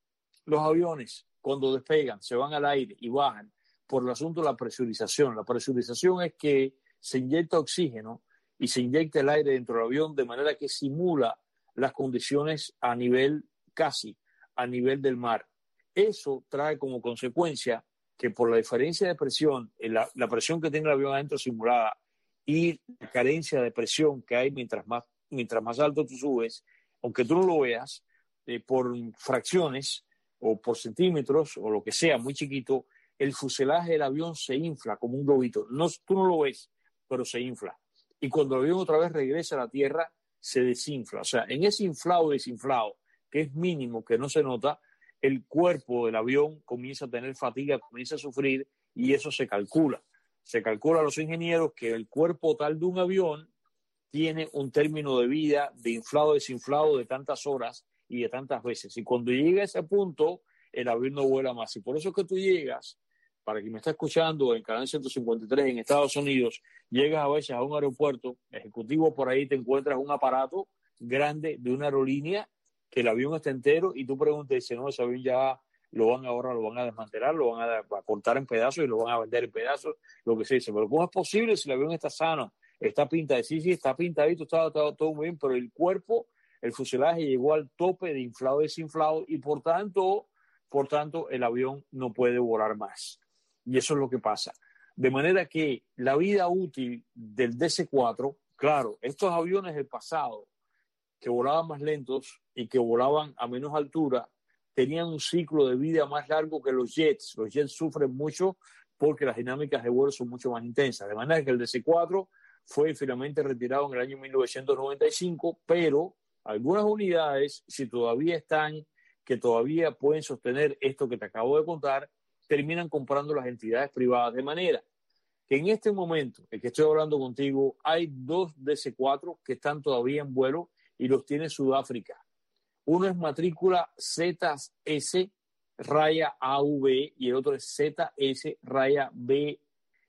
los aviones, cuando despegan, se van al aire y bajan por el asunto de la presurización. La presurización es que se inyecta oxígeno y se inyecta el aire dentro del avión de manera que simula las condiciones a nivel, casi a nivel del mar. Eso trae como consecuencia que por la diferencia de presión, la, la presión que tiene el avión adentro simulada y la carencia de presión que hay mientras más, mientras más alto tú subes, aunque tú no lo veas, eh, por fracciones o por centímetros o lo que sea, muy chiquito, el fuselaje del avión se infla como un globito. No, tú no lo ves, pero se infla. Y cuando el avión otra vez regresa a la tierra, se desinfla. O sea, en ese inflado desinflado, que es mínimo, que no se nota, el cuerpo del avión comienza a tener fatiga, comienza a sufrir, y eso se calcula. Se calcula a los ingenieros que el cuerpo tal de un avión tiene un término de vida de inflado, desinflado de tantas horas y de tantas veces. Y cuando llega a ese punto, el avión no vuela más. Y por eso es que tú llegas, para quien me está escuchando en el canal ciento cincuenta y tres en Estados Unidos, llegas a veces a un aeropuerto ejecutivo, por ahí te encuentras un aparato grande de una aerolínea, que el avión está entero, y tú preguntas y dices, no, ese avión ya lo van ahora, lo van a desmantelar, lo van a, a cortar en pedazos y lo van a vender en pedazos, lo que se dice. Pero ¿cómo es posible si el avión está sano? Está pintado, sí, sí, está pintadito, está, está todo muy bien, pero el cuerpo, el fuselaje llegó al tope de inflado, desinflado, y por tanto, por tanto, el avión no puede volar más. Y eso es lo que pasa. De manera que la vida útil del D C cuatro, claro, estos aviones del pasado que volaban más lentos y que volaban a menos altura, tenían un ciclo de vida más largo que los jets. Los jets sufren mucho porque las dinámicas de vuelo son mucho más intensas. De manera que el D C cuatro fue finalmente retirado en el año mil novecientos noventa y cinco, pero algunas unidades, si todavía están, que todavía pueden sostener esto que te acabo de contar, terminan comprando las entidades privadas, de manera que en este momento en que estoy hablando contigo hay dos D C cuatro que están todavía en vuelo y los tiene Sudáfrica. Uno es matrícula Z S raya A V y el otro es Z S raya B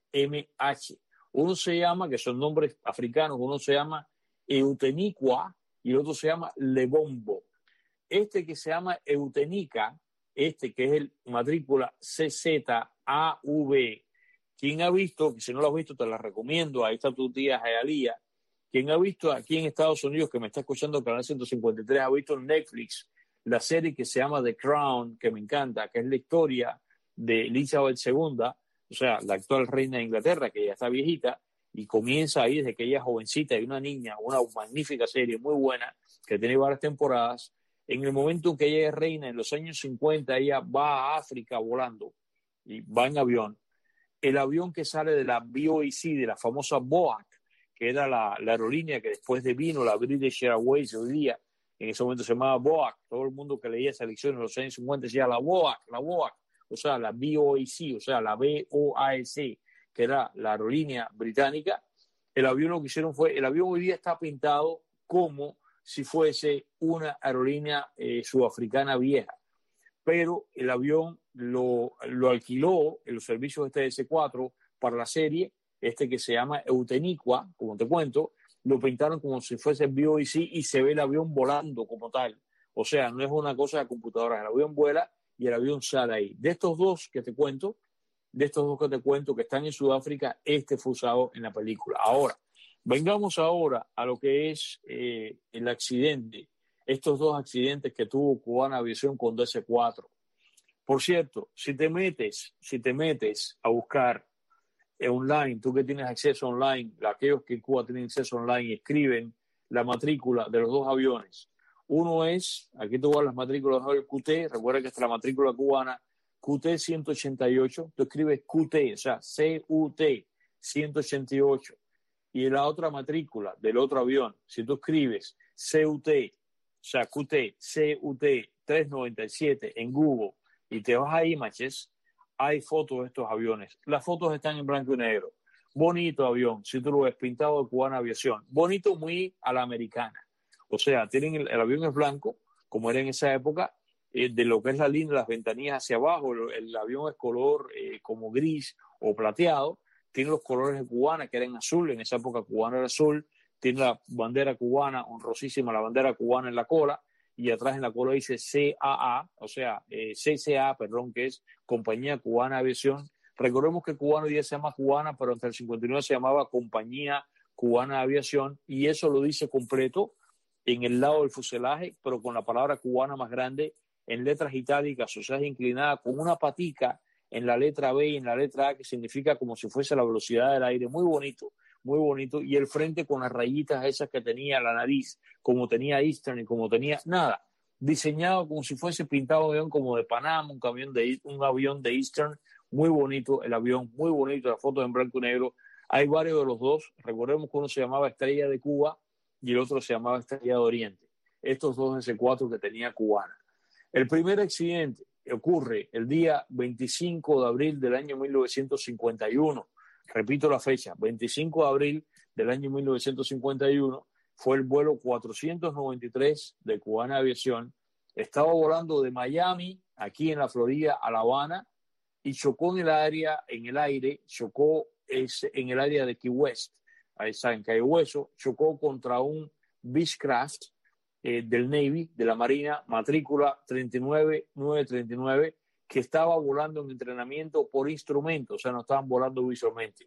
M H. Uno se llama, que son nombres africanos, uno se llama Euteniqua y el otro se llama Lebombo. Este que se llama Eutenica, este que es el matrícula C Z A V, quien ha visto, que si no lo has visto te la recomiendo, ahí está tu tía Jayalía, quien ha visto aquí en Estados Unidos, que me está escuchando el canal ciento cincuenta y tres, ha visto en Netflix la serie que se llama The Crown, que me encanta, que es la historia de Elizabeth segunda, o sea, la actual reina de Inglaterra, que ya está viejita, y comienza ahí desde que ella es jovencita y una niña, una magnífica serie muy buena, que tiene varias temporadas. En el momento en que ella es reina, en los años cincuenta, ella va a África volando y va en avión. El avión que sale de la B O A C, de la famosa BOAC, que era la, la aerolínea que después de vino la British Airways hoy día, en ese momento se llamaba BOAC. Todo el mundo que leía esa lección en los años cincuenta decía la BOAC, la BOAC, o sea, la B O A C, o sea, la B O A C, que era la aerolínea británica. El avión lo que hicieron fue, el avión hoy día está pintado como si fuese una aerolínea eh, sudafricana vieja, pero el avión lo, lo alquiló en los servicios de este D C cuatro para la serie, este que se llama Euteniqua, como te cuento, lo pintaron como si fuese B O A C y se ve el avión volando como tal. O sea, no es una cosa de computadora, el avión vuela y el avión sale ahí. De estos dos que te cuento, de estos dos que te cuento que están en Sudáfrica, este fue usado en la película. Ahora, vengamos ahora a lo que es eh, el accidente, estos dos accidentes que tuvo Cubana Aviación con D C cuatro. Por cierto, si te metes, si te metes a buscar online, tú que tienes acceso online, aquellos que en Cuba tienen acceso online y escriben la matrícula de los dos aviones. Uno es, aquí tú vas las matrículas del Q T, recuerda que esta es la matrícula cubana, Q T ciento ochenta y ocho, tú escribes Q T, o sea, C U T ciento ochenta y ocho. Y la otra matrícula del otro avión, si tú escribes C U T, o sea, Q T, C U T trescientos noventa y siete en Google y te vas a Images, hay fotos de estos aviones. Las fotos están en blanco y negro. Bonito avión, si tú lo ves pintado de Cubana Aviación. Bonito muy a la americana. O sea, tienen el, el avión es blanco, como era en esa época, eh, de lo que es la línea, las ventanillas hacia abajo. El, el avión es color eh, como gris o plateado. Tiene los colores de Cubana, que eran azul. En esa época Cubana era azul. Tiene la bandera cubana, honrosísima la bandera cubana en la cola. Y atrás en la cola dice C A A, o sea, eh, C C A, perdón, que es Compañía Cubana de Aviación. Recordemos que Cubana hoy día se llama Cubana, pero hasta el cincuenta y nueve se llamaba Compañía Cubana de Aviación, y eso lo dice completo en el lado del fuselaje, pero con la palabra cubana más grande, en letras itálicas, o sea, inclinada, con una patica en la letra B y en la letra A, que significa como si fuese la velocidad del aire. Muy bonito, muy bonito, y el frente con las rayitas esas que tenía la nariz, como tenía Eastern y como tenía, nada, diseñado como si fuese pintado un avión como de Panamá, un, camión de, un avión de Eastern, muy bonito el avión, muy bonito, las fotos en blanco y negro. Hay varios de los dos, recordemos que uno se llamaba Estrella de Cuba y el otro se llamaba Estrella de Oriente, estos dos D C cuatro que tenía Cubana. El primer accidente ocurre el día veinticinco de abril del año mil novecientos cincuenta y uno. Repito la fecha, veinticinco de abril del año mil novecientos cincuenta y uno, fue el vuelo cuatrocientos noventa y tres de Cubana Aviación. Estaba volando de Miami, aquí en la Florida, a La Habana, y chocó en el área, en el aire, chocó en el área de Key West, ahí está, en Cayo Hueso, chocó contra un Beechcraft eh, del Navy, de la Marina, matrícula treinta y nueve mil novecientos treinta y nueve, que estaba volando en entrenamiento por instrumento, o sea, no estaban volando visualmente.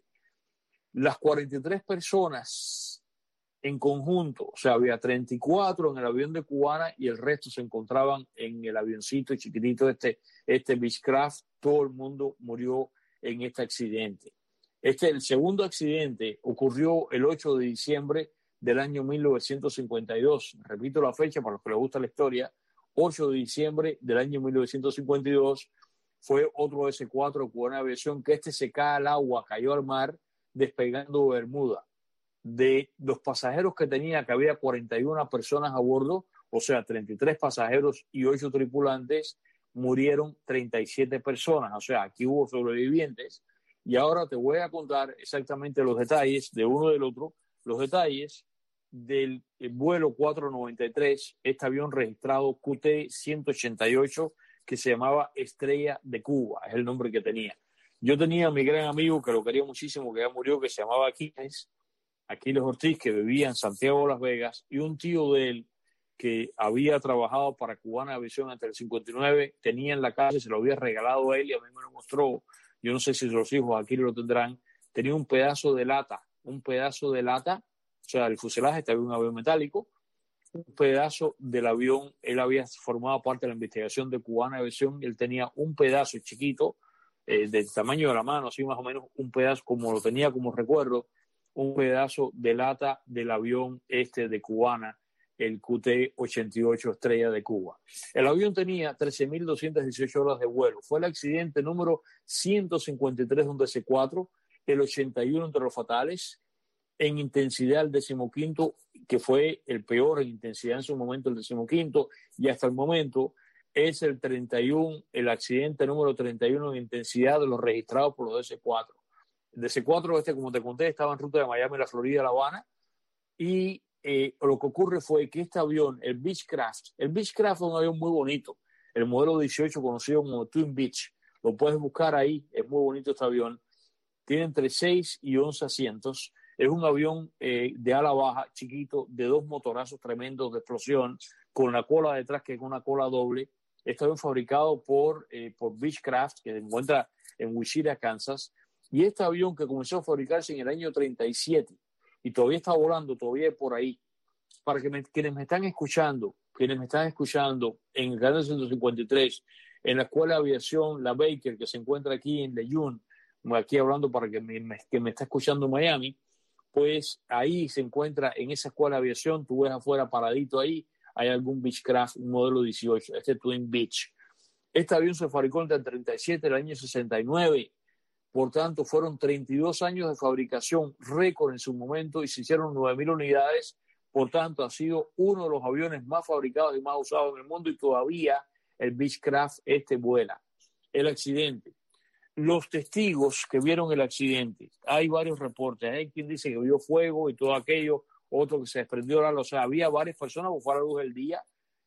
Las cuarenta y tres personas en conjunto, o sea, había treinta y cuatro en el avión de Cubana y el resto se encontraban en el avioncito chiquitito, este, este Beechcraft. Todo el mundo murió en este accidente. Este, el segundo accidente ocurrió el ocho de diciembre del año mil novecientos cincuenta y dos. Repito la fecha para los que les gusta la historia. ocho de diciembre del año mil novecientos cincuenta y dos fue otro ese cuatro de Cubana Aviación, que este se cae al agua, cayó al mar, despegando de Bermuda. De los pasajeros que tenía, que había cuarenta y una personas a bordo, o sea, treinta y tres pasajeros y ocho tripulantes, murieron treinta y siete personas. O sea, aquí hubo sobrevivientes. Y ahora te voy a contar exactamente los detalles de uno del otro, los detalles del vuelo cuatrocientos noventa y tres, este avión registrado Q T ciento ochenta y ocho, que se llamaba Estrella de Cuba, es el nombre que tenía. Yo tenía a mi gran amigo, que lo quería muchísimo, que ya murió, que se llamaba Aquiles, Aquiles Ortiz, que vivía en Santiago de Las Vegas, y un tío de él, que había trabajado para Cubana Aviación hasta el cincuenta y nueve, tenía en la casa, se lo había regalado a él y a mí me lo mostró. Yo no sé si los hijos aquí lo tendrán. Tenía un pedazo de lata, un pedazo de lata, o sea, el fuselaje, este había un avión metálico, un pedazo del avión. Él había formado parte de la investigación de Cubana Aviación, él tenía un pedazo chiquito, eh, del tamaño de la mano, así más o menos, un pedazo, como lo tenía como recuerdo, un pedazo de lata del avión este de Cubana, el Q T ochenta y ocho Estrella de Cuba. El avión tenía trece mil doscientas dieciocho horas de vuelo. Fue el accidente número ciento cincuenta y tres de un D C cuatro, el ochenta y uno entre los fatales. En intensidad el decimoquinto, que fue el peor en intensidad en su momento, el decimoquinto, y hasta el momento es el treinta y uno, el accidente número treinta y uno en intensidad de los registrados por los D C cuatro. El D C cuatro, este, como te conté, estaba en ruta de Miami, La Florida, La Habana, y Eh, lo que ocurre fue que este avión, el Beechcraft, el Beechcraft es un avión muy bonito, el modelo dieciocho conocido como Twin Beech, lo puedes buscar ahí, es muy bonito este avión, tiene entre seis y once asientos, es un avión eh, de ala baja, chiquito, de dos motorazos tremendos de explosión, con la cola detrás que es una cola doble. Este avión fabricado por, eh, por Beechcraft, que se encuentra en Wichita, Kansas, y este avión que comenzó a fabricarse en el año treinta y siete, y todavía está volando, todavía por ahí. Para que me, quienes me están escuchando, quienes me están escuchando en el canal ciento cincuenta y tres, en la Escuela de Aviación La Baker, que se encuentra aquí en Leyun, aquí hablando para que me, me, que me está escuchando en Miami, pues ahí se encuentra en esa Escuela de Aviación, tú ves afuera paradito ahí, hay algún Beechcraft, un modelo dieciocho, este Twin Beech. Este avión se fabricó entre el treinta y siete y el año sesenta y nueve. Por tanto, fueron treinta y dos años de fabricación, récord en su momento, y se hicieron nueve mil unidades. Por tanto, ha sido uno de los aviones más fabricados y más usados en el mundo, y todavía el Beechcraft este vuela. El accidente. Los testigos que vieron el accidente, hay varios reportes. Hay quien dice que vio fuego y todo aquello, otro que se desprendió la luz. O sea, había varias personas que fue a la luz del día,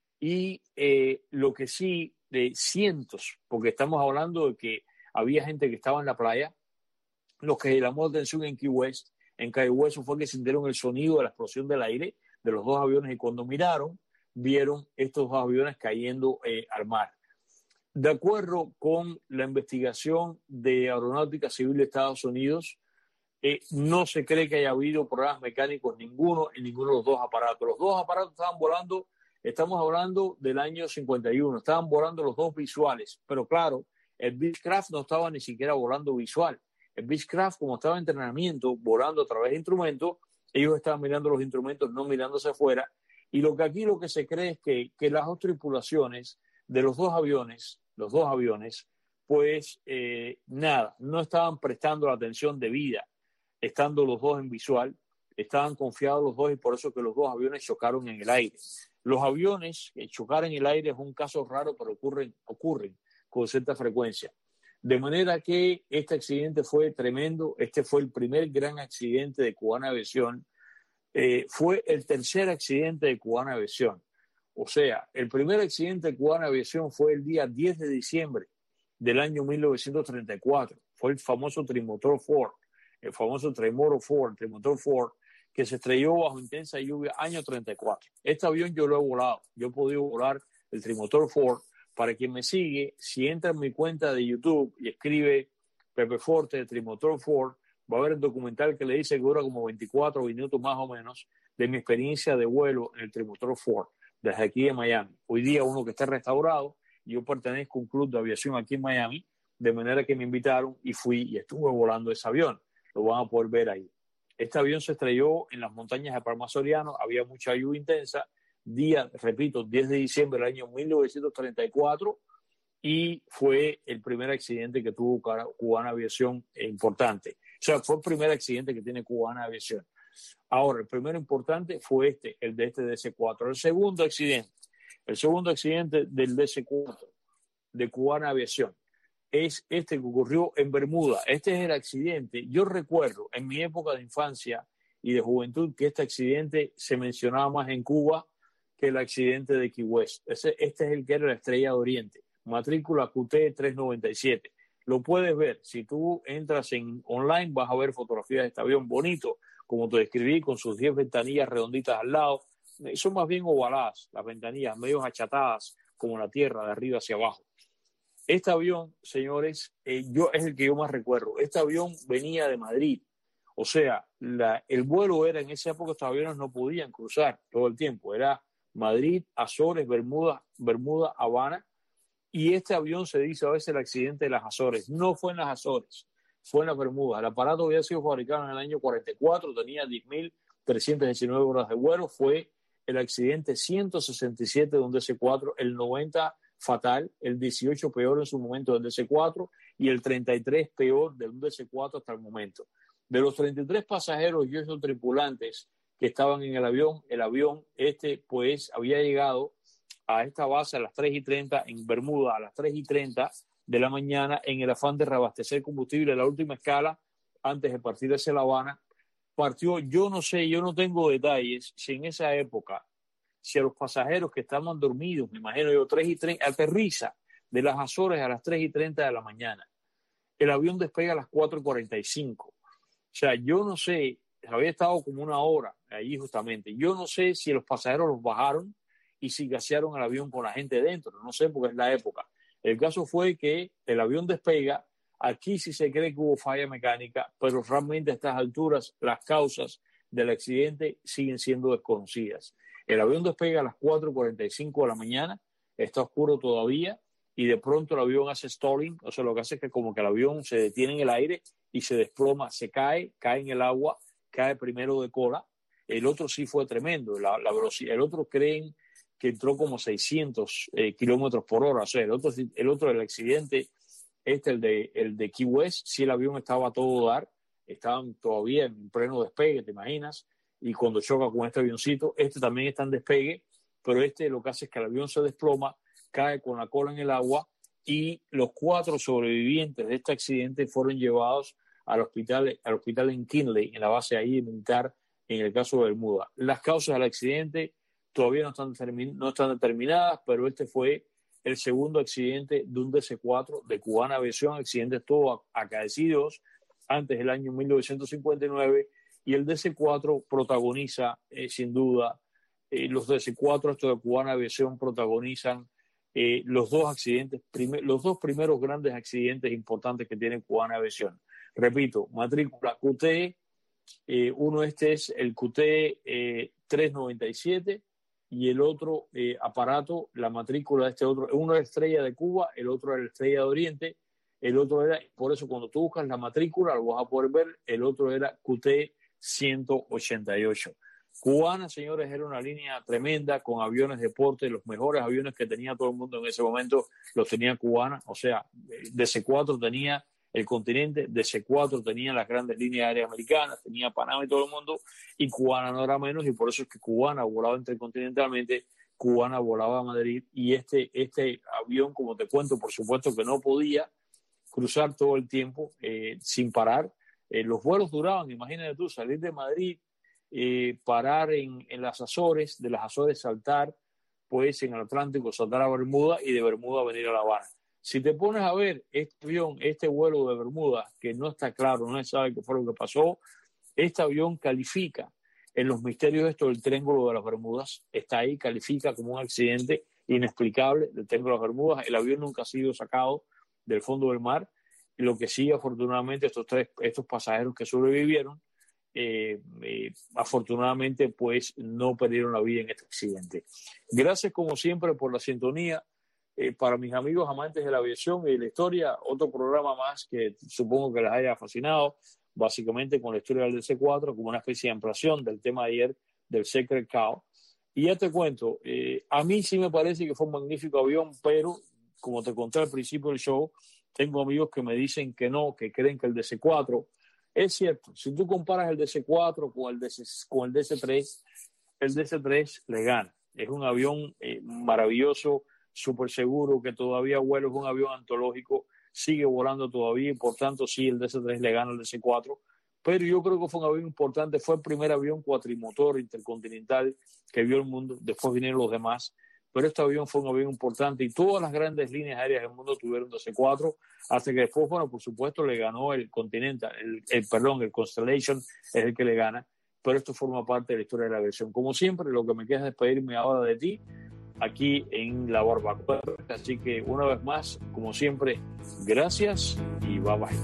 y eh, lo que sí, de cientos, porque estamos hablando de que había gente que estaba en la playa. Lo que llamó la atención en Key West, en Key West fue que sintieron el sonido de la explosión del aire de los dos aviones, y cuando miraron, vieron estos dos aviones cayendo eh, al mar. De acuerdo con la investigación de Aeronáutica Civil de Estados Unidos, eh, no se cree que haya habido problemas mecánicos ninguno en ninguno de los dos aparatos. Los dos aparatos estaban volando, estamos hablando del año cincuenta y uno, estaban volando los dos visuales, pero claro, el Beechcraft no estaba ni siquiera volando visual. El Beechcraft, como estaba en entrenamiento, volando a través de instrumentos, ellos estaban mirando los instrumentos, no mirándose afuera. Y lo que aquí lo que se cree es que, que las dos tripulaciones de los dos aviones, los dos aviones, pues eh, nada, no estaban prestando la atención debida, estando los dos en visual, estaban confiados los dos, y por eso que los dos aviones chocaron en el aire. Los aviones que chocar en el aire es un caso raro, pero ocurren, ocurren con cierta frecuencia. De manera que este accidente fue tremendo. Este fue el primer gran accidente de Cubana Aviación. Eh, fue el tercer accidente de Cubana Aviación. O sea, el primer accidente de Cubana Aviación fue el día diez de diciembre del año mil novecientos treinta y cuatro. Fue el famoso trimotor Ford, el famoso trimotor Ford, trimotor Ford, que se estrelló bajo intensa lluvia año treinta y cuatro. Este avión yo lo he volado. Yo he podido volar el trimotor Ford. Para quien me sigue, si entra en mi cuenta de YouTube y escribe Pepe Forte, Trimotor Ford, va a ver el documental que le dice que dura como veinticuatro minutos más o menos de mi experiencia de vuelo en el Trimotor Ford, desde aquí de Miami. Hoy día uno que está restaurado, y yo pertenezco a un club de aviación aquí en Miami, de manera que me invitaron y fui y estuve volando ese avión. lo van a poder ver ahí. Este avión se estrelló en las montañas de Palma Soriano, había mucha lluvia intensa, día, repito, diez de diciembre del año mil novecientos treinta y cuatro, y fue el primer accidente que tuvo Cubana Aviación importante. O sea, fue el primer accidente que tiene Cubana Aviación. Ahora, el primero importante fue este, el de este D C cuatro. El segundo accidente, el segundo accidente del D C cuatro de Cubana Aviación es este que ocurrió en Bermuda. Este es el accidente. Yo recuerdo en mi época de infancia y de juventud que este accidente se mencionaba más en Cuba que el accidente de Key West. Este, este es el que era la Estrella de Oriente, matrícula Q T trescientos noventa y siete. Lo puedes ver. Si tú entras en online vas a ver fotografías de este avión bonito, como te describí, con sus diez ventanillas redonditas al lado. Son más bien ovaladas, las ventanillas, medio achatadas, como la tierra, de arriba hacia abajo. Este avión, señores, eh, yo, es el que yo más recuerdo. Este avión venía de Madrid. O sea, la, el vuelo era, en esa época estos aviones no podían cruzar todo el tiempo. Era Madrid, Azores, Bermuda, Bermuda, Habana. Y este avión se dice a veces el accidente de las Azores. No fue en las Azores, fue en las Bermudas. El aparato había sido fabricado en el año cuarenta y cuatro, tenía diez mil trescientas diecinueve horas de vuelo. Fue el accidente ciento sesenta y siete de un D C cuatro, el noventa fatal, el dieciocho peor en su momento del D C cuatro y el treinta y tres peor del D C cuatro hasta el momento. De los treinta y tres pasajeros y ocho tripulantes que estaban en el avión, el avión este pues había llegado a esta base a las tres y treinta en Bermuda, a las tres y treinta de la mañana, en el afán de reabastecer combustible, la última escala antes de partir hacia La Habana. Partió, yo no sé, yo no tengo detalles si en esa época, si a los pasajeros que estaban dormidos, me imagino yo, tres y treinta, aterriza de las Azores a las tres y treinta de la mañana. El avión despega a las cuatro y cuarenta y cinco. O sea, yo no sé, había estado como una hora allí justamente. Yo no sé si los pasajeros los bajaron y si gasearon al avión con la gente dentro. No sé, porque es la época. El caso fue que el avión despega. Aquí sí se cree que hubo falla mecánica, pero realmente a estas alturas las causas del accidente siguen siendo desconocidas. El avión despega a las cuatro y cuarenta y cinco de la mañana, está oscuro todavía, y de pronto el avión hace stalling, o sea, lo que hace es que como que el avión se detiene en el aire y se desploma, se cae, cae en el agua, cae primero de cola. El otro sí fue tremendo, la, la velocidad. El otro creen que entró como seiscientos eh, kilómetros por hora, o sea, el otro, el otro del accidente, este, el de, el de Key West, sí, el avión estaba a todo dar, estaban todavía en pleno despegue, ¿te imaginas? Y cuando choca con este avioncito, este también está en despegue, pero este lo que hace es que el avión se desploma, cae con la cola en el agua, y los cuatro sobrevivientes de este accidente fueron llevados al hospital, al hospital en Kinley, en la base ahí militar, en el caso de Bermuda. Las causas del accidente todavía no están, no están determinadas, pero este fue el segundo accidente de un D C cuatro de Cubana Aviación, accidentes todos acaecidos antes del año mil novecientos cincuenta y nueve, y el D C cuatro protagoniza, eh, sin duda, eh, los D C cuatro, estos de Cubana Aviación, protagonizan eh, los dos accidentes, primer, los dos primeros grandes accidentes importantes que tiene Cubana Aviación. Repito, matrícula Q T, eh, uno este es el Q T eh, trescientos noventa y siete, y el otro eh, aparato, la matrícula de este otro, uno era Estrella de Cuba, el otro era Estrella de Oriente, el otro era, por eso cuando tú buscas la matrícula lo vas a poder ver, el otro era Q T ciento ochenta y ocho. Cubana, señores, era una línea tremenda con aviones de deporte, los mejores aviones que tenía todo el mundo en ese momento los tenía Cubana, o sea, D C cuatro tenía el continente, D C cuatro tenía las grandes líneas aéreas americanas, tenía Panamá y todo el mundo, y Cubana no era menos, y por eso es que Cubana volaba intercontinentalmente, Cubana volaba a Madrid, y este, este avión, como te cuento, por supuesto que no podía cruzar todo el tiempo eh, sin parar. Eh, los vuelos duraban, imagínate tú, salir de Madrid, eh, parar en, en las Azores, de las Azores saltar, pues en el Atlántico saltar a Bermuda, y de Bermuda venir a La Habana. Si te pones a ver este avión, este vuelo de Bermuda, que no está claro, no se sabe qué fue lo que pasó, este avión califica en los misterios esto del Triángulo de las Bermudas, está ahí, califica como un accidente inexplicable del Triángulo de las Bermudas. El avión nunca ha sido sacado del fondo del mar, y lo que sí, afortunadamente, estos tres, estos pasajeros que sobrevivieron, eh, eh, afortunadamente, pues no perdieron la vida en este accidente. Gracias, como siempre, por la sintonía. Eh, para mis amigos amantes de la aviación y de la historia, otro programa más que supongo que les haya fascinado. básicamente con la historia del D C cuatro, como una especie de ampliación del tema de ayer del Sacred Cow. Y ya te cuento, eh, a mí sí me parece que fue un magnífico avión, pero como te conté al principio del show, tengo amigos que me dicen que no, que creen que el D C cuatro, es cierto, si tú comparas el D C cuatro con el D C, con el D C tres, el D C tres le gana. Es un avión eh, maravilloso, súper seguro, que todavía vuela, es un avión antológico, sigue volando todavía y por tanto sí, el D C tres le gana al D C cuatro, pero yo creo que fue un avión importante, fue el primer avión cuatrimotor intercontinental que vio el mundo, después vinieron los demás, pero este avión fue un avión importante y todas las grandes líneas aéreas del mundo tuvieron D C cuatro, hasta que después, bueno, por supuesto le ganó el Continental, el, el perdón, el Constellation es el que le gana, pero esto forma parte de la historia de la aviación. Como siempre, lo que me queda es despedirme ahora de ti, aquí en La Barbacoa. Así que una vez más, como siempre, gracias y bye bye.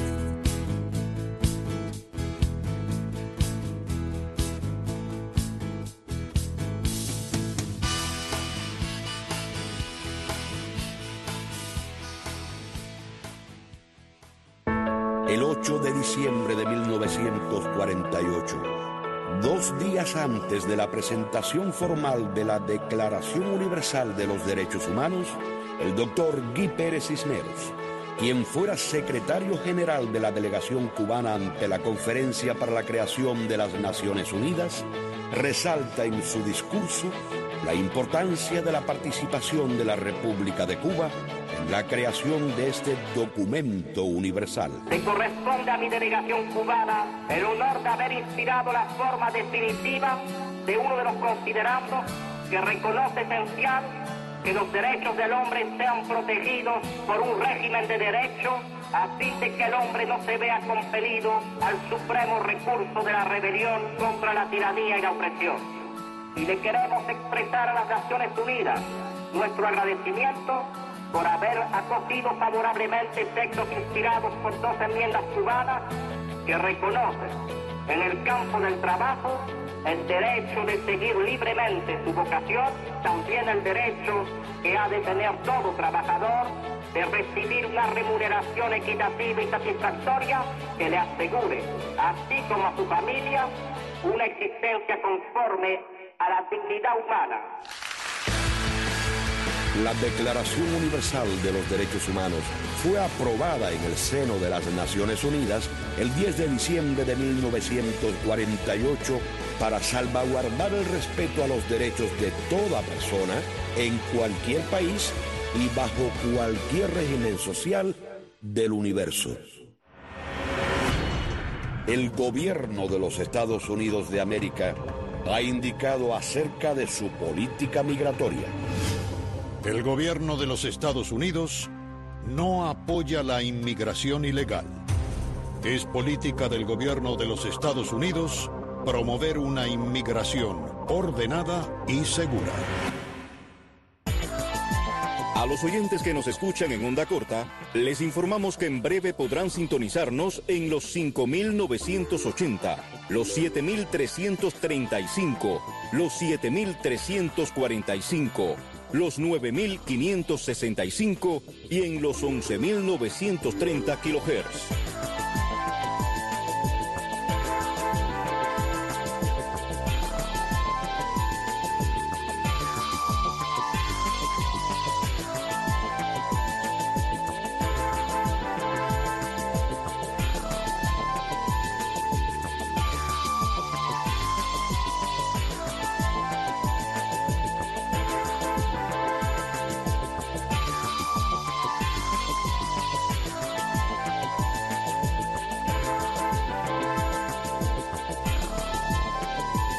El ocho de diciembre de mil novecientos cuarenta y ocho, dos días antes de la presentación formal de la Declaración Universal de los Derechos Humanos, el doctor Guy Pérez Cisneros, quien fuera secretario general de la delegación cubana ante la Conferencia para la Creación de las Naciones Unidas, resalta en su discurso la importancia de la participación de la República de Cuba en la creación de este documento universal. Le corresponde a mi delegación cubana el honor de haber inspirado la forma definitiva de uno de los considerandos que reconoce esencial que los derechos del hombre sean protegidos por un régimen de derecho a fin de que el hombre no se vea compelido al supremo recurso de la rebelión contra la tiranía y la opresión. Y le queremos expresar a las Naciones Unidas nuestro agradecimiento por haber acogido favorablemente textos inspirados por dos enmiendas cubanas que reconocen en el campo del trabajo el derecho de seguir libremente su vocación, también el derecho que ha de tener todo trabajador de recibir una remuneración equitativa y satisfactoria que le asegure, así como a su familia, una existencia conforme a la dignidad humana. La Declaración Universal de los Derechos Humanos fue aprobada en el seno de las Naciones Unidas el diez de diciembre de mil novecientos cuarenta y ocho para salvaguardar el respeto a los derechos de toda persona en cualquier país y bajo cualquier régimen social del universo. El gobierno de los Estados Unidos de América ha indicado acerca de su política migratoria. El gobierno de los Estados Unidos no apoya la inmigración ilegal. Es política del gobierno de los Estados Unidos promover una inmigración ordenada y segura. A los oyentes que nos escuchan en onda corta, les informamos que en breve podrán sintonizarnos en los cinco mil novecientos ochenta, los siete mil trescientos treinta y cinco, los siete mil trescientos cuarenta y cinco, los nueve mil quinientos sesenta y cinco y en los once mil novecientos treinta kilohertz.